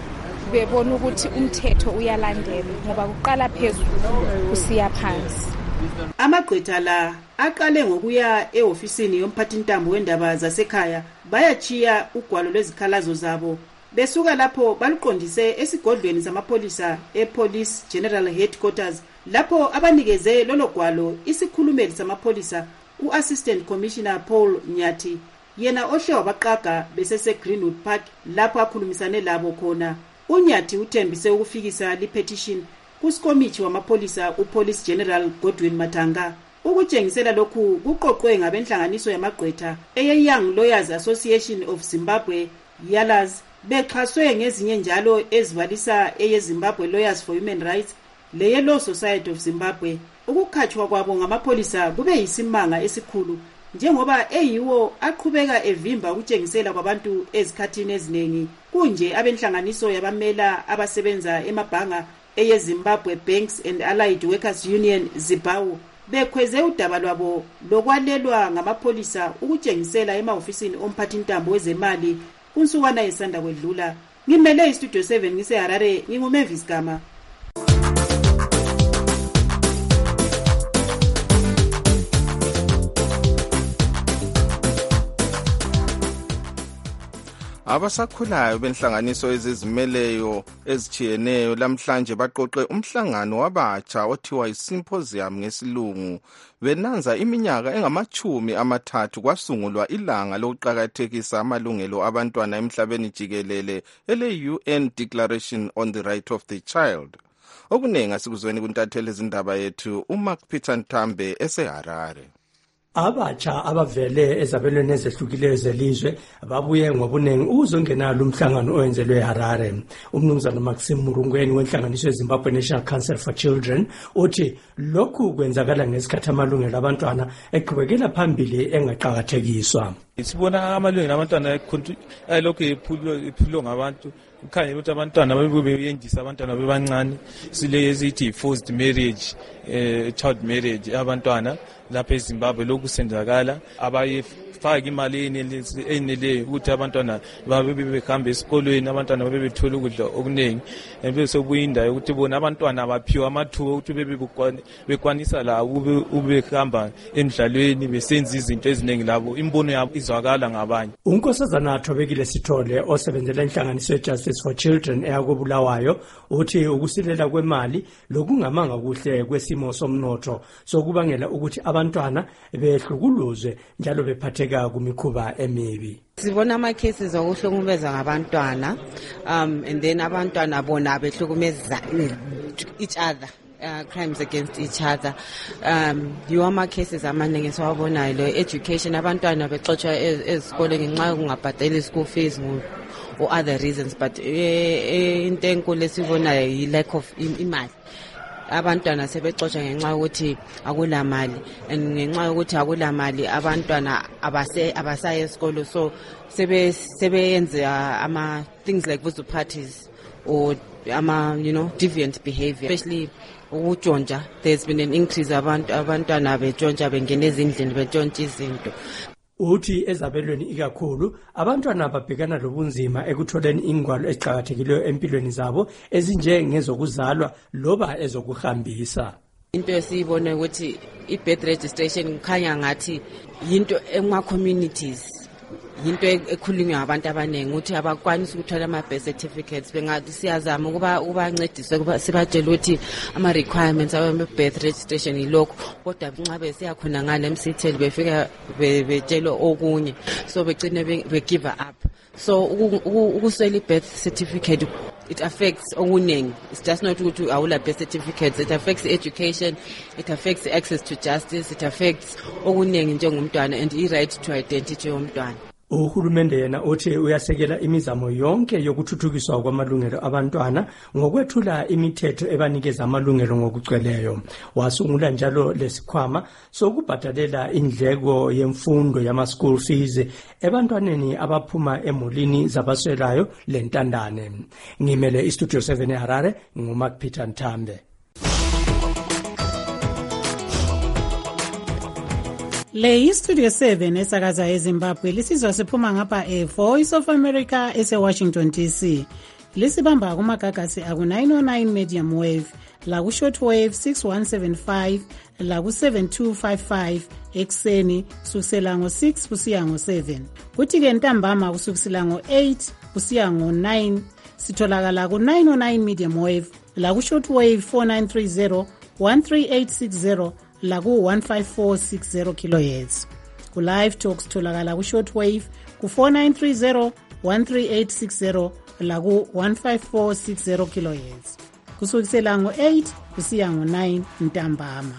bebona ukuthi umthetho uyalandelwa ngoba kuqala phezulu kusiya phansi. Amagqwetha la aqale ngokuya ehofisini yomphathintambo wendaba zasekhaya bayachiya ugwalo lwezikhalazo zabo. Besuka lapho baluqondise esigodlweni zamapholisa ePolice General Headquarters lapho abanikeze lolo gwalo isikhulumeli samapholisa uAssistant Commissioner Paul Nyathi yena ohle wabaqaga besese Greenwood Park lapho akhulumisane labo khona. uNyathi uthembise ukufikisa lipetition kuSkomithi wamapholisa uPolice General Godwin Matanga. Ukutshengisela lokhu kuqoqwe ngabenhlanganiso yamagqwetha eYoung Lawyers Association of Zimbabwe YALAZ bexhaswe ngezinye njalo ezibalisa eyeZimbabwe Lawyers for Human Rights leYellow Society of Zimbabwe. Ukukhatshwa kwabo ngamapholisa kube yisimanga esikhulu njengoba eyiwo aqhubeka evimba ukutshengisela kwabantu ezikhathini eziningi. Kunje abenhlanganiso yabamela abasebenza emabhanga eyeZimbabwe Banks and Allied Workers Union ZIBAW bekhweze udaba lwabo lokwalelwa ngamapholisa ukutshengisela emahofisini omphathintambo wezemali kunsukwana yesanda kwedlula. Ngimele istudio 7 ngiseHarare, nginguMavis Gama. Abasakhulayo benhlanganiso ezizimeleyo ezichiyeneyo lamhlanje baqoqe umhlangano wabatsha othiwa i-symposium ngesilungu benanza iminyaka engama-30 kwasungulwa ilanga lokuqakathekisa amalungelo abantwana emhlabeni jikelele ele-UN Declaration on the Right of the Child. Okunengi asikuzweni kuntatheli izindaba yethu uMark Peter Ntambe eseHarare. Abatsha abavele ezabelweni ezehlukileyo zelizwe babuye ngobunengi uzongenalo umhlangano owenzelwe eHarare. Umnumzana Maxim Murungweni wenhlanganiso yeZimbabwe National Council for Children uthi lokhu kwenzakala ngesikhathi amalungelo abantwana eqhubekela phambili engaqhakathekiswa. Sibona amalungelo abantwana lokhu ephulwa ngabantu kukhanya ukuthi abantwana bebeyendisa abantwana bebancane sile ezithi forced marriage, child marriage abantwana lapha eZimbabwe lokhu senzakala abayifaki imali eneleyo ukuthi abantwana behambe esikolweni abantwana bebethola ukudla okuningi bese kubuyindayo ukuthi bona abantwana abaphiwa amathuba ukuthi bekwanisa la ubehamba emidlalweni besenza izinto eziningi labo imbono yabo izwakala ngabanye. Unkosazana Athobekile Sithole osebenzela inhlanganiso ye-Justice for Children eyakobulawayo uthi ukusilela kwemali lokungamanga kuhle kwesimo somnotho sokubangela ukuthi abantwana behlukuluzwe njalo bephatheka kumikhuba emibi. Sibona ama-cases okuhlukumeza ngabantwana and then abantwana bona behlukumeza each other. Crimes against each other. Yiwo ama-cases amaningi esiwabonayo lo education abantwana bexotsha ezikoleni ngenxa yokungabhadali school fees or other reasons, but into enkulu esibonayo yi-lack of imali. Abantwana sebexotsha ngenxa yokuthi akula mali, and ngenxa yokuthi akula mali abantwana abasaya esikolo, so sebeyenza ama things like vuzu parties or deviant behavior, especially ukutshontsha. There's been an increase abantwana betshontsha bengena ezindlini betshontsha izinto. Uthi ezabelweni ikakhulu abantwana babhekana lobunzima ekutholeni ingwalo eziqhakathekileyo empilweni zabo ezinjengezokuzalwa loba ezokuhambisa. Into esiyibone ukuthi i-birth registration kukhanya ngathi yinto ema-communities, yinto ekhulunywa ngabantu abaningi ukuthi abakwanisi ukuthola ama-birth certificates. Siyazama ukubancedisa ukuba sibatshele ukuthi ama-requirements awe-birth registration yilokho, kodwa nxa besiyakhona ngale emsitheli befika betshele okunye, so begcine be-give up. So ukuswela i-birth certificate it affects okuningi. It's just not ukuthi awula birth certificates, it affects education, it affects access to justice, it affects okuningi njengomntwana and i-right to identity yomntwana. Uhulumende yena uthi uyasekela imizamo yonke yokuthuthukiswa kwamalungelo abantwana ngokwethula imithetho ebanikeza amalungelo ngokugcweleyo. Wasungula njalo lesikhwama sokubhadalela indleko yemfundo yama-school fees ebantwaneni abaphuma emulini zabaswelayo lentandane. Ngimele istudio 7 eHarare, nguMark Peter Ntambe. Le Studio 7 esakaza eZimbabwe lisizwa siphuma ngapha Voice of America ese-Washington DC. Lisibamba kumagagasi aku-909 medium wave, laku-short wave 6175, laku-7255 ekuseni kusukisela ngo-6 kusiya ngo-7. Kuthi-ke ntambama kusukisela ngo-8 kusiya ngo-9 sitholakala ku-909 medium wave, laku-short wave 4930 13860 laku-15460 kHz. Ku-live talk sitholakala ku-short wave ku-4930 13860 laku-15460 kHz. Kusukisela ngo-8 kusiya ngo-9 ntambama.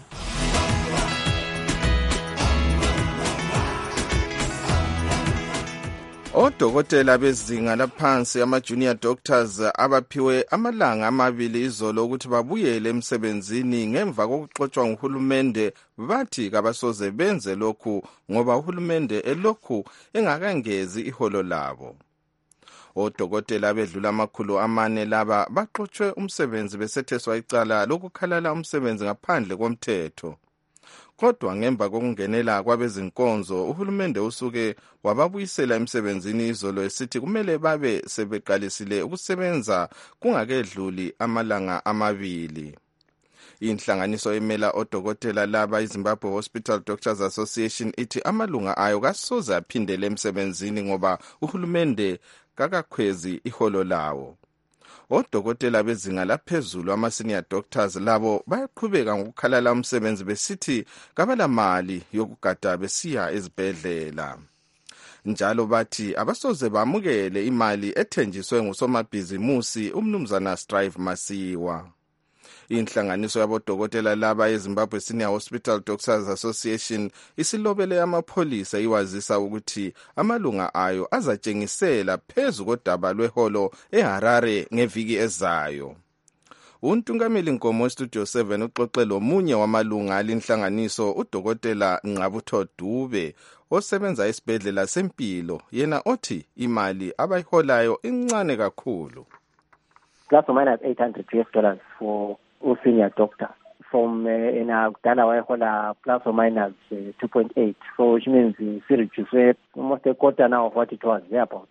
Odokotela bezinga laphansi ama-junior doctors abaphiwe amalanga amabili izolo ukuthi babuyele emsebenzini ngemva kokuxotshwa nguhulumende bathi kabasoze benze lokhu ngoba uhulumende elokhu engakangezi iholo labo. Odokotela bedlula 400 laba baxotshwe umsebenzi besetheswa icala lokukhalala umsebenzi ngaphandle komthetho. Kodwa ngemva kokungenela kwabezinkonzo uhulumende usuke wababuyisela emsebenzini izolo esithi kumele babe sebeqalisile ukusebenza kungakedluli amalanga amabili. Inhlanganiso emela odokotela laba iZimbabwe Hospital Doctors Association ithi amalunga ayo kasoze aphindele emsebenzini ngoba uhulumende kakakhwezi iholo lawo. Odokotela bezinga laphezulu ama-senior doctors labo bayaqhubeka ngokukhalala umsebenzi besithi kabala mali yokugada besiya ezibhedlela. Njalo bathi abasoze bamukele imali ethenjiswe ngusomabhizimusi umnumzana Strive Masiwa. Inhlanganiso yabodokotela laba eZimbabwe Senior Hospital Doctors Association isilobele amapholisa iwazisa ukuthi amalunga ayo azatshengisela phezu kodaba lweholo eHarare ngeviki ezayo. Untungameli Nkomo Studio 7 uxoxe lomunye wamalunga alinhlanganiso udokotela Ngqabutho Dube osebenza esibhedlela sempilo yena othi imali abayiholayo incane kakhulu. Plus or minus $800 for a senior doctor. From in a dollar wayehola plus or minus 2.8. So which means she reduced almost a quarter now of what it was thereabout.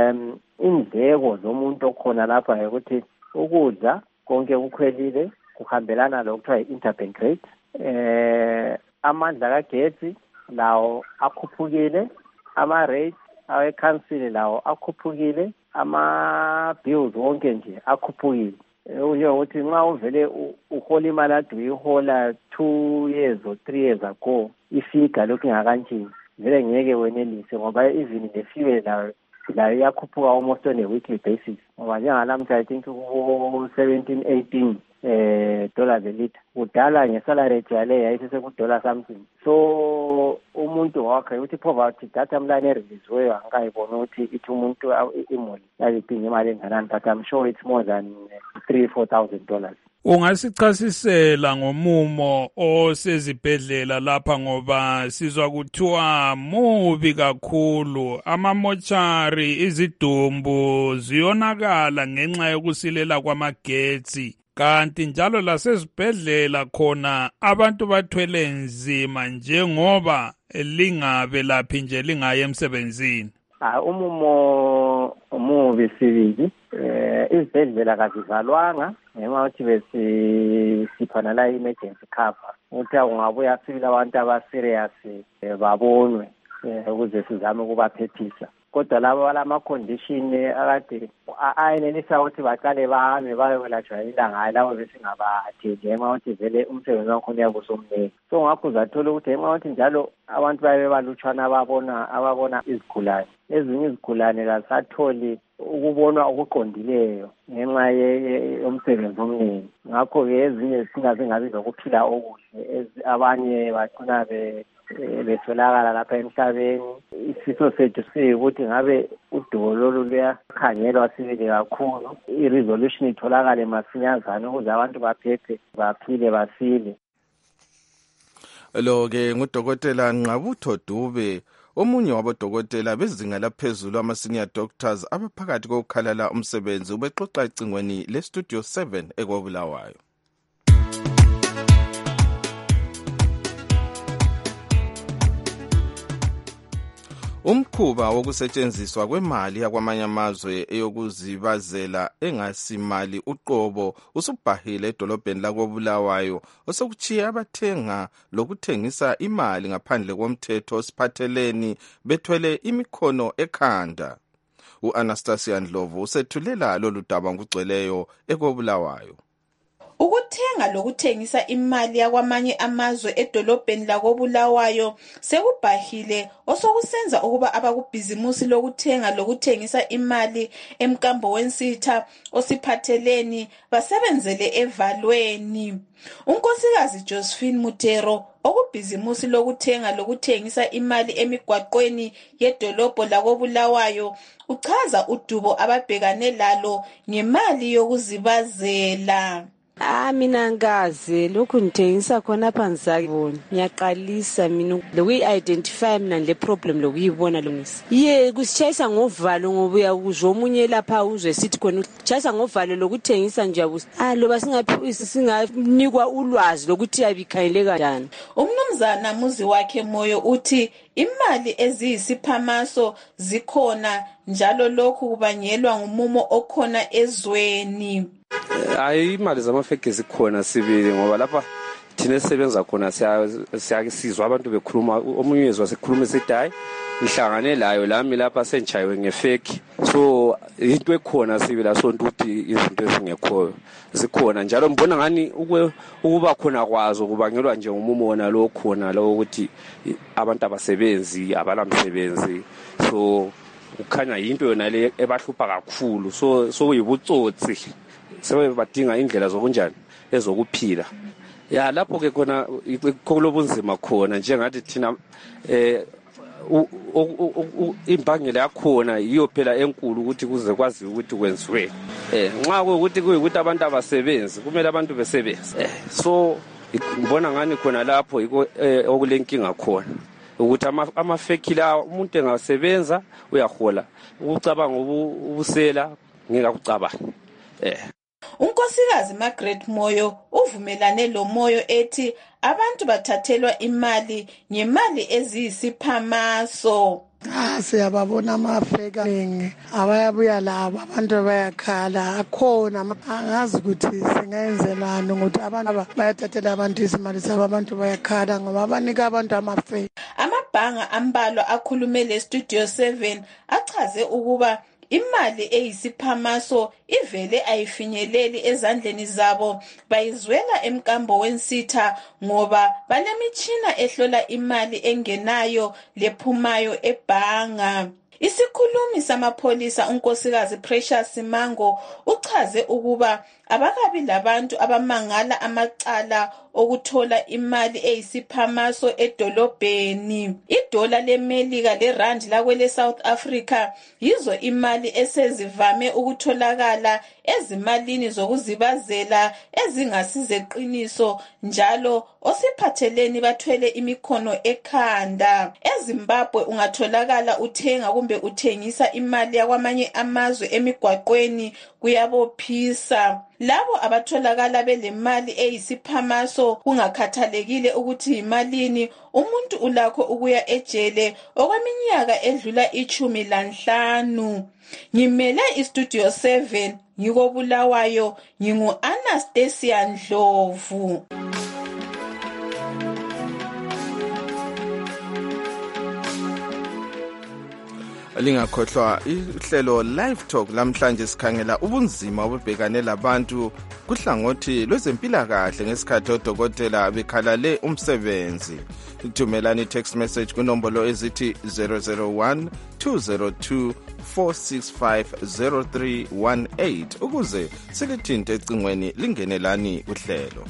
Indleko zomuntu okhona lapha ukuthi ukudla konke kukhwelile kuhambelana lokuthiwa i-interbank rate. Amandla kagetsi lawo akhuphukile, ama-rates awe-council lawo akhuphukile, ama-bills wonke nje akhuphukile. Ukuthi nxa uvele uhola imali ade uyihola 2 years or 3 years ago ifiga lokhu ingakantshintshi vele ngeke wenelise ngoba even le-fuel layo iyakhuphuka almost on a weekly basis ngoba njengalamhla I think $17-18 dollars a litre kudala ngesalary rate yale yayisesekudola something. So umuntu wakhe ukuthi poverty data mlane ereleasiweyo angayibona ukuthi ithi umuntu imuli yayidinga imali enganani, but I'm sure it's more than $3,000-4,000. Ungasichasisela ngomumo osezibhedlela lapha ngoba sizwa kuthiwa mubi kakhulu, amamochari izidumbu ziyonakala ngenxa yokusilela kwamagetsi. Kanti njalo lasezibhedlela khona abantu bathwele nzima njengoba lingabe laphi nje lingaye emsebenzini. Umumo umubi sibili. Izibhedlela kazivalwanga ngenxa yokuthi besiphana la emergency cover. Ukuthi kungabuya sibili abantu abaserious babonwe ukuze sizame ukubaphephisa. Kodwa labo balama-condition akade ayenelisa ukuthi baqale bahambe bayolatshwa ilanga labo besingabathethi ngenxa yokuthi vele umsebenzi wakhona uyabusomnengi. So ngakho uzathola ukuthi ngenxa yokuthi njalo abantu baye balutshwana ababona izigulane. Ezinye izigulane kazisatholi ukubonwa okuqondileyo ngenxa yomsebenzi omningi. Ngakho-ke ezinye zingabi zokuphila okuhle, abanye bagcina betholakala lapha emhlabeni. Isifiso sethu siyikuthi ngabe udubo lolu luyakhangelwa sibili kakhulu, i-resolution itholakale masinyazana ukuze abantu baphephe, baphile, basile. Lo-ke ngudokotela Ngqabutho Dube, omunye wabodokotela bezinga laphezulu ama-senior doctors abaphakathi kokukhalala umsebenzi ubexoxa ecingweni le-Studio 7 eKobulawayo. Umkhuba wokusetshenziswa kwemali yakwamanye amazwe eyokuzibazela engasimali uqobo usubhahile edolobheni lakoBulawayo osekuchiya abathenga lokuthengisa imali ngaphandle komthetho osiphatheleni bethwele imikhono ekhanda. U-Anastasia Ndlovu usethulela lolu daba ngugcweleyo eKobulawayo. Ukuthenga lokuthengisa imali yakwamanye amazwe edolobheni lakoBulawayo sekubhahile osokusenza ukuba abakubhizimusi lokuthenga lokuthengisa imali emkambo wensitha osiphatheleni basebenzele evalweni. Unkosikazi Josephine Mutero okubhizimusi lokuthenga lokuthengisa imali emigwaqweni yedolobho lakoBulawayo uchaza udubo ababhekane lalo ngemali yokuzibazela. Mina ngazi lokhu ngithengisa khona pha ngizakubona ngiyaqalisa mina lokuyi-identify mina le problem lokuyibona lungisa kusitshayisa ngovalo ngoba uyakuzwa omunye lapha uzwe sithi khona utshayisa ngovalo lokuthengisa nje loba singanikwa ulwazi lokuthi abikhayele kanjani. Umnumzana Muzi wakhe Moyo uthi imali eziyisiphamaso zikhona njalo lokhu kubangelwa ngumumo okhona ezweni. Hayi imali zamafake zikhona sibili ngoba lapha thina sisebenza khona siyakisizwa abantu bekhuluma omunye ezwa sekhuluma esithi hayi ngihlangane layo lami lapha senjaywe ngefake so into ekhona sibila sonto ukuthi izinto ezingekhoyo zikhona njalo mbona ngani ukuba khona kwazo kubangelwa nje umumo wona lo khona lo ukuthi abantu abasebenzi abalamsebenzi so ukhanya into yona le ebahlupha kakhulu so uyibutsotsi sebadinga indlela zokunjani ezokuphila lapho ke khona kulobunzima khona njengathi thina imbangela yakhona yiyo phela enkulu ukuthi kuze kwazi ukuthi kwenziwe nxa kuyikuthi abantu abasebenzi kumele abantu besebenze so ngibona ngani khona lapho yiko okulenkinga khona ukuthi amafeki la umuntu engasebenza uyahola ukucabanga ubusela ngekakucabanga Unkosikazi Margaret Moyo uvumelane lo Moyo ethi abantu bathathelwa imali ngemali eziyisiphamaso. Siyababona amafeka abayabuya labo abantu bayakhala akhona angazi ukuthi singayenzelani ukuthi abantu bayathathela abantu izimali zabo abantu bayakhala ngoba abanika abantu amafeka. Amabhanga ambalwa akhulume le Studio 7 achaze ukuba imali eyisiphamaso ivele ayifinyeleli ezandleni zabo bayizwela emkambo wensitha ngoba banemitshina ehlola imali engenayo lephumayo ebhanga. Isikhulumi samapholisa unkosikazi Precious Simango uchaze ukuba abakabi labantu abamangala amacala okuthola imali eyisiphamaso edolobheni. Idola leMelika leRand lakwele South Africa yizo imali esezivame ukutholakala ezimalini zokuzibazela ezingasizeqiniso njalo osiphatheleni bathwele imikhono ekhanda. EZimbabwe ungatholakala uthenga kumbe uthengisa imali yakwamanye amazwe emigwaqweni kuyabophisa. Labo abatholakala belemali eyisiphamaso kungakhathalekile ukuthi imalini umuntu ulakho ukuya ejele okweminyaka edlula 15. Ngimele iStudio 7 ngikobulawayo ngingu Anastasia Ndlovu. Lingakhohlwa ihlelo Live Talk lamhlanje sikhangela ubunzima obubhekane labantu kuhlangothi lwezempilakahle ngesikhathi odokotela bekhalale umsebenzi. Thumelani text message kunombolo ezithi 001 202 465 0318 ukuze silithinte ecingweni lingenelani uhlelo.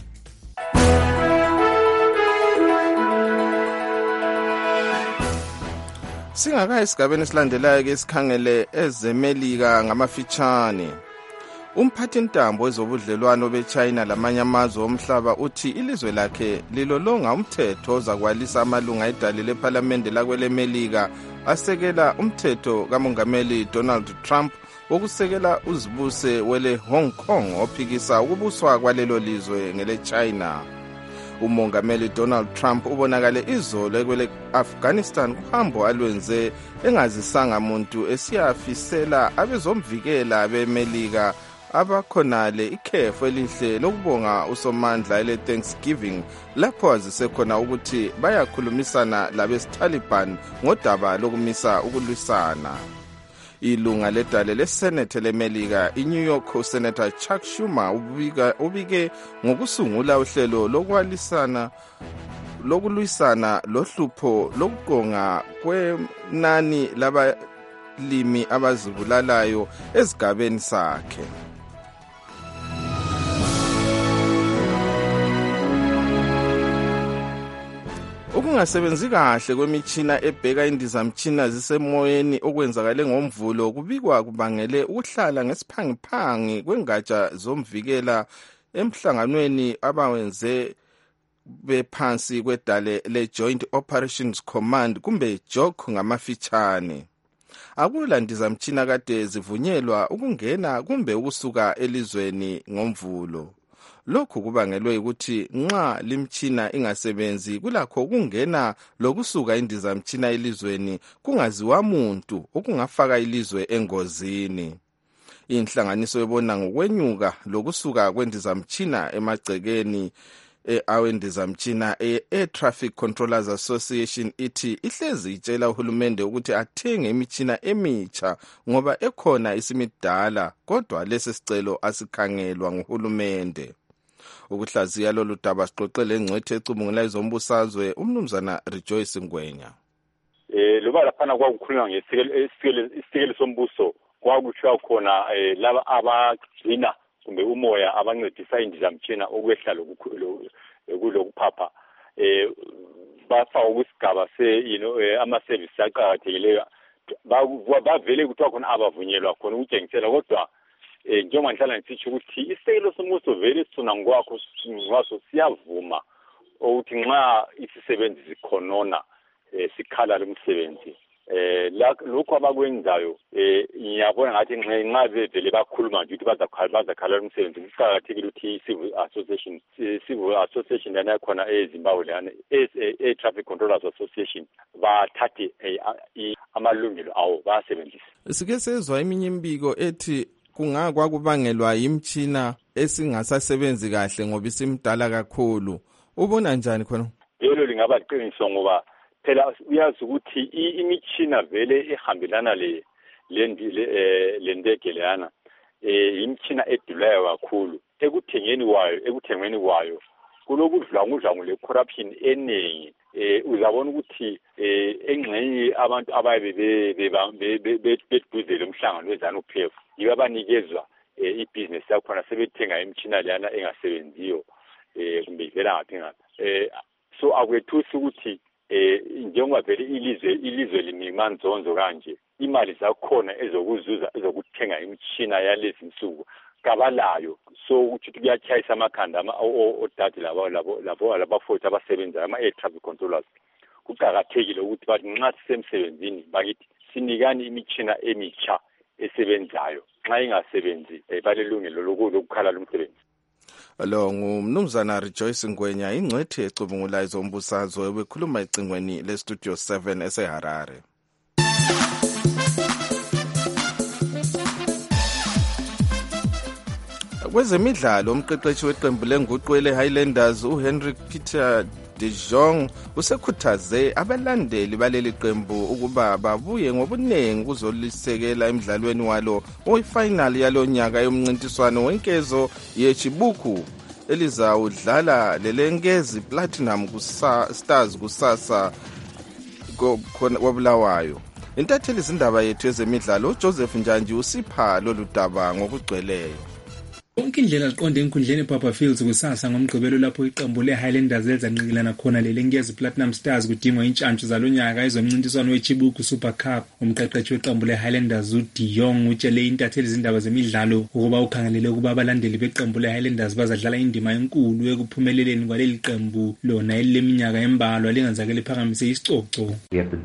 Singakayi esigabeni esilandelayo ke sikhangele ezemelika ngamafitshane. Umphathintambo wezobudlelwano beChina lamanye amazwe omhlaba uthi ilizwe lakhe lilolonga umthetho ozakwalisa amalunga edale lephalamende lakwelemelika asekela umthetho kamongameli Donald Trump wokusekela uzibuse wele Hong Kong ophikisa ukubuswa kwalelo lizwe ngele China. Umongameli Donald Trump ubonakale izolo ekwele Afghanistan kuhambo alwenze engazisanga muntu esiyafisela abezomvikela bemelika abakhonale ikhefu elihle lokubonga usomandla ele Thanksgiving lapho azisekhona ukuthi bayakhulumisana labesTaliban ngodaba lokumisa ukulwisana. Ilunga ledale leSenate leMelika iNew York Senator Chuck Schumer ubike ngokusungula uhlelo lokulwisana lohlupho lokuqonga kwenani labalimi abazibulalayo ezigabeni sakhe. Ukungasebenzi kahle kwemitshina ebheka indizamtshina zisemoyeni okwenzakale ngomvulo kubikwa kubangele ukuhlala ngesiphangiphangi kwengatsha zomvikela emhlanganweni abawenze bephansi kwedale le-Joint Operations Command kumbe JOC ngamafitshane. Akula ndizamtshina kade zivunyelwa ukungena kumbe ukusuka elizweni ngomvulo. Lokhu kubangelwe ukuthi nxa limtshina ingasebenzi kulakho ukungena lokusuka indizamtshina elizweni kungaziwa muntu okungafaka ilizwe engozini. Inhlanganiso ebona ngokwenyuka lokusuka kwendizamtshina emagcekeni awendizamtshina Air Traffic Controllers Association ithi ihlezi itshela uhulumende ukuthi athenge imitshina emitsha ngoba ekhona isimidala kodwa lesi sicelo asikhangelwa nguhulumende. Ukuhlaziya lolu daba siqoqele engcwethe ecubungula izombusazwe umnumzana Rejoice Ngwenya. Loba laphana kwakukhulunywa ngesikele sombuso kwakutshiwa khona laba abagcina kumbe umoya abancedisa indizamtshina okwehla lokuphapha bafaka kusigaba ama-service aqakathekileyo bavele kuthiwa khona abavunyelwa khona ukutshengisela kodwa njengoba ngihlala ngisitsho ukuthi isekelo sombuso vele sona ngwaso siyavuma ukuthi nxa isisebenzi sikhonona sikhala lomsebenzi lokho abakwenzayo ngiyabona ngathi nxa bevele bakhuluma nje ukuthi bazakhala lomsebenzi kuqakathekile ukuthi civil association lana khona eZimbabwe lana Air Traffic Controllers Association bathathe amalungelo awo basebenzise. Sike sezwa eminye imbiko ethi kungakwa kubangelwa imtshina esingasasebenzi kahle ngoba isimdala kakhulu. Ubona njani khona? Lelo lingaba iqiniso ngoba phela uyazi ukuthi imitshina vele ehambelana le ndege leyana imitshina edulayo kakhulu ekuthengweni kwayo kulokudlwangudlwangu le-corruption eningi. Uzabona ukuthi engxenye abantu ababe beduze lomhlangano weZANU-PF yibo abanikezwa ibhizinesi yakhona sebethenga imitshina leyana engasebenziyo kumbe ivela ngaphi ngaphi. So akwethusi ukuthi njengoba vele ilizwe linimanzonzo kanje imali zakhona ezokuzuza ezokuthenga imitshina yalezi nsuku kabalayo. So ukuthi kuyachayisa amakhanda odade labafowethu abasebenzayo ama-air traffic controllers. Kuqakathekile ukuthi bathi nxa sisemsebenzini bakithi sinikani imitshina emitsha esebenzayo. Nxa ingasebenzi balelungelo lokukhala lomsebenzi. Lo ngumnumzana Rejoice Ngwenya ingcwethe ecubungula izombusazwe wekhuluma ecingweni leStudio 7 eseHarare. Kwezemidlalo umqeqeshi weqembu lenguqu leHighlanders uHenry Peter de Jong usekhuthaze abalandeli baleli qembu ukuba babuye ngobuningi kuzolisekela emidlalweni walo oyifinal yalonyaka yomncintiswano wenkezo yechibuku elizawudlala lelengezi Platinum Stars kusasa kwabulawayo. Intatheli izindaba yethu ezemidlalo uJoseph Njanji usipha lolu daba ngokugcweleyo. Konke indlela ziqonde enkundleni ePapa Fields kusasa ngomgqibelo lapho iqembu leHighlanders lezanqikilana khona lelengezi Platinum Stars kudingwa intshantshu zalonyaka ezomncintiswano weChibuku Super Cup. Umqeqeshi weqembu leHighlanders uDiyong utshele intatheli izindaba zemidlalo ukuba ukhangelele ukuba abalandeli beqembu leHighlanders bazadlala indima enkulu ekuphumeleleni kwaleli qembu lona elileminyaka embalwa lingazake liphakamise isicoco.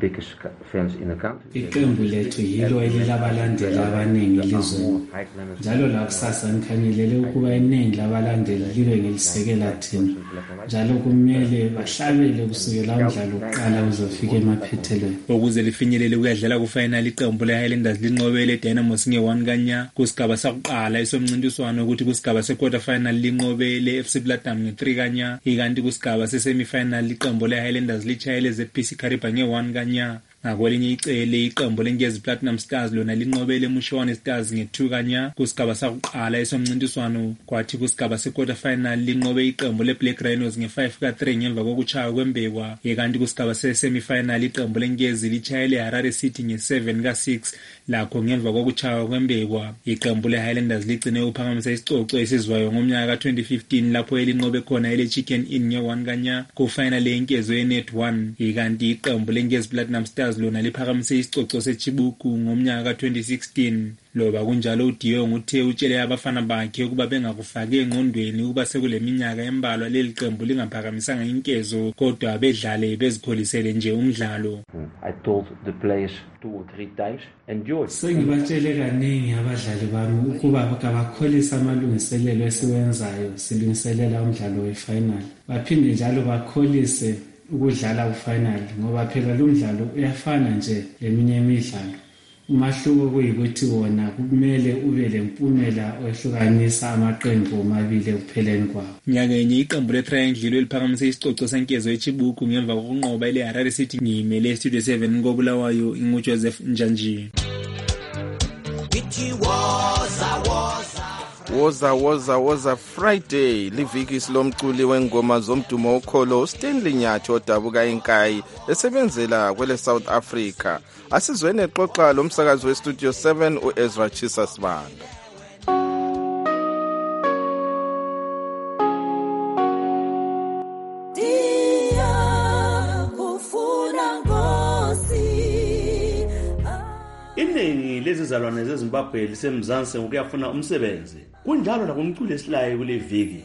Iqembu lethu yilo elilabalandeli abaningi elizweni njalo la kusasa ngikhanyele ukuba iningi labalandeli libe ngelisekela thina njalo kumele bahlabele kusukela umdlalo uqala uzofika emaphethelweni. Ukuze lifinyelele ukuyadlala kufinal iqembu leHighlanders linqobele Dynamos nge-1 kanya kusigaba sakuqala esomncintiswano ukuthi kusigaba se-quarter final linqobele FC Platinum nge-3 kanya ikanti kusigaba se-semi final iqembu leHighlanders lichayele ZPC Kariba nge-1 kanya. Ngakwelinye icele iqembu lenkezi Platinum Stars lona linqobele eMushwane Stars nge2 kanya kusigaba sakuqala esomncintiswano, kwathi kusigaba se-quarter final linqobe iqembu leBlack Rhinos nge5-3 ngemva kokuchaya kwembekwa, kanti kusigaba se-semi-final iqembu lenkezi lichayele Harare City nge7-6 lakho ngemva kokuchaya kwembekwa. Iqembu leHighlanders ligcine uphakamisa isicoco esizwayo ngomnyaka ka2015 lapho elinqobe khona eleChicken Inn nge1 kanya ku-final yenkezo yeNet 1, kanti iqembu lenkezi Platinum Stars lona liphakamise isicoco seChibuku ngomnyaka ka2016. Loba kunjalo uDion uthe utshele abafana bakhe ukuba bengakufake engqondweni ukuba sekule minyaka embalwa leli qembu lingaphakamisanga inkezo kodwa bedlale bezikholisele nje umdlalo. I told the players 2 or 3 times enjoy. Sengibatshele kaningi abadlali bami ukuba bakholisa amalungiselelo esiwenzayo silungiselela umdlalo wefinal. Baphinde njalo bakholise ukudlala ufinal ngoba phela lo mdlalo uyafana nje leminye imidlalo. Umahluko kuyikuthi wona kumele ube lempumela ohlukanisa amaqembu amabili ekupheleni kwawo. Nyakenye iqembu leTriangle eliphakamise isicoco senkezo eChibuku ngemva kokunqoba iHarare City ngimele Studio 7 ngoBulawayo inguJoseph Njanji. Woza Friday liviki silomculi wengoma zomdumo okholo Stanley Nyathi odabuka inkayi esebenzela kwele South Africa. Asizwene xoxa lomsakazi weStudio 7 uEzra Chisasibanda. Iningi lezizalwane zeZimbabwe lisemzansi ukuyafuna umsebenzi. Kunjalo nakumculi esilayo kule viki.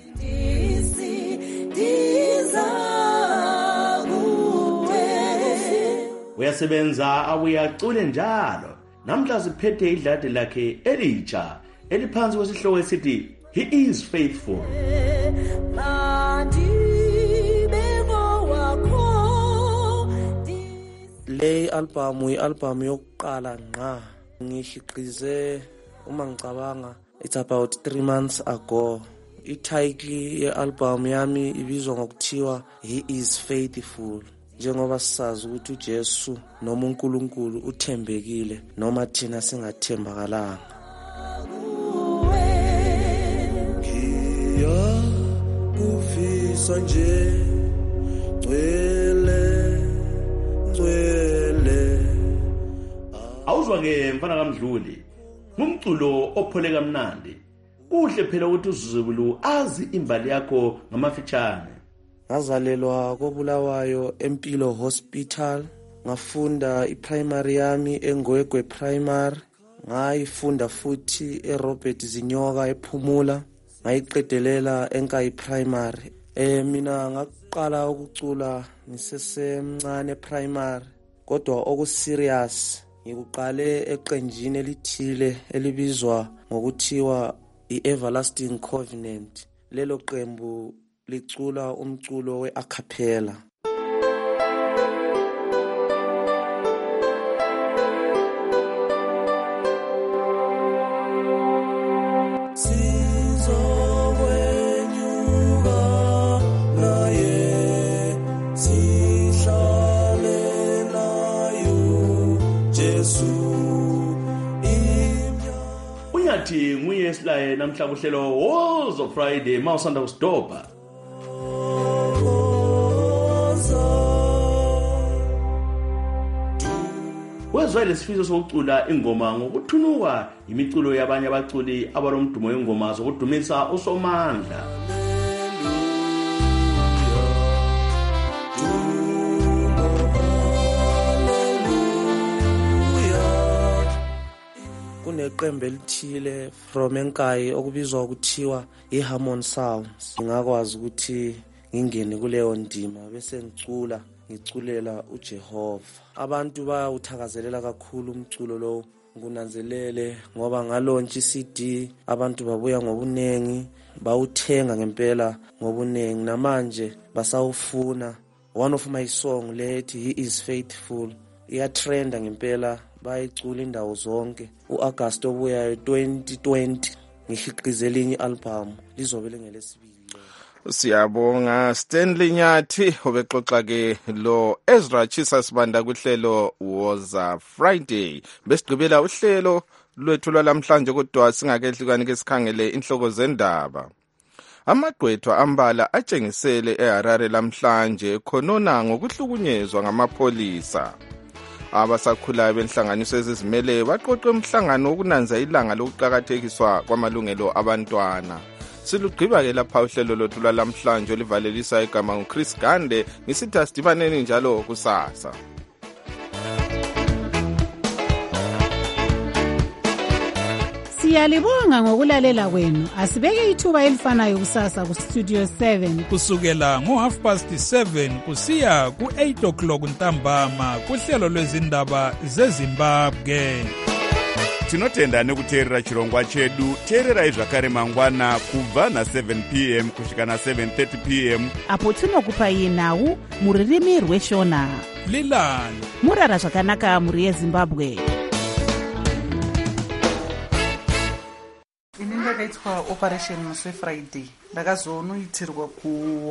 Uyasebenza awuyacule njalo. Namhla siphethe idlade lakhe elitsha eliphansi kwesihloko esithi He is faithful. Le album yokuqala ngqa ngikhiqize uma ngicabanga it's about 3 months ago. I-title ye-album yami ibizwa ngokuthiwa He is Faithful. Njengoba sisazi ukuthi uJesu noma uNkulunkulu uthembekile noma thina singathembakalanga. Ngiya kufisa nje ngcwele Awuzwa-ke mfana kaMdluli, ngumculo ophole kamnandi. Kuhle phela ukuthi uZulu azi imbali yakho ngamafitshane. Ngazalelwa koBulawayo Empilo Hospital, ngafunda iprimary yami eNgwegwe Primary, ngayifunda futhi eRobert Zinyoka ePhumula, ngayiqedelela eNkayi Primary. Mina ngaqala ukucula ngisesemncane primary, kodwa okuserious ngikuqale eqenjini elithile elibizwa ngokuthiwa iEverlasting Covenant. Lelo qembu licula umculo weacapella. Unyathi nguye esilaye namhla kuhlelo Woza Friday mawusanda kusidobha. Wezwa lesifiso sokucula ingoma ngokuthunuka imiculo yabanye abaculi abalomdumo wengoma zokudumisa uSomandla. Kuneqembu elithile from eNkayi okubizwa ukuthiwa iHarmon Sounds. Ngakwazi ukuthi ngingene kuleyo ndima bese ngiculela uJehova. Abantu bayawuthakazelela kakhulu umculo lo. Ngunanzelele ngoba ngalaunch iCD, abantu babuya ngobunengi, bawuthenga ngempela ngobunengi, namanje basawufuna. One of my song lethi He is Faithful iyatrenda ngempela, bayicula indawo zonke. uAugust obuyayo 2020 ngikhiqize elinye album lizobe lengelesibili. Siyabonga Stanley Nyathi obexoxa ke lo Ezra Chisa Sibanda kuhlelo Woza Friday. Besigqibela uhlelo lwethu lwalamhlanje kodwa singakehlukani ke sikhangele inhloko zendaba. Amagqwetha ambala atshengisele eHarare lamhlanje khonona ngokuhlukunyezwa ngamapholisa. Abasakhulayo benhlanganiso ezizimele baqoqe umhlangano wokunanza ilanga lokuqhakathekiswa kwamalungelo abantwana. Silugqiba ke lapha uhlelo lothu lwalamhlanje olivalelisa igama nguChris Gande ngisithi asidibaneni njalo kusasa. Siyalibonga ngokulalela kwenu. Asibeke ithuba elifanayo kusasa ku Studio 7 kusukela ngo7:30 kusiya ku8 o'clock ntambama kuhlelo lwezindaba zeZimbabwe. Tinotenda nekuteerera chirongwa chedu. Teererai zvakare mangwana kubva na7 p.m. kusvika na7:30 p.m. apo tinokupai nhau muririmi rweshona. Lilani murara zvakanaka muri yeZimbabwe. Ini ndakaitwa operation musi Friday ndakazonoitirwa ku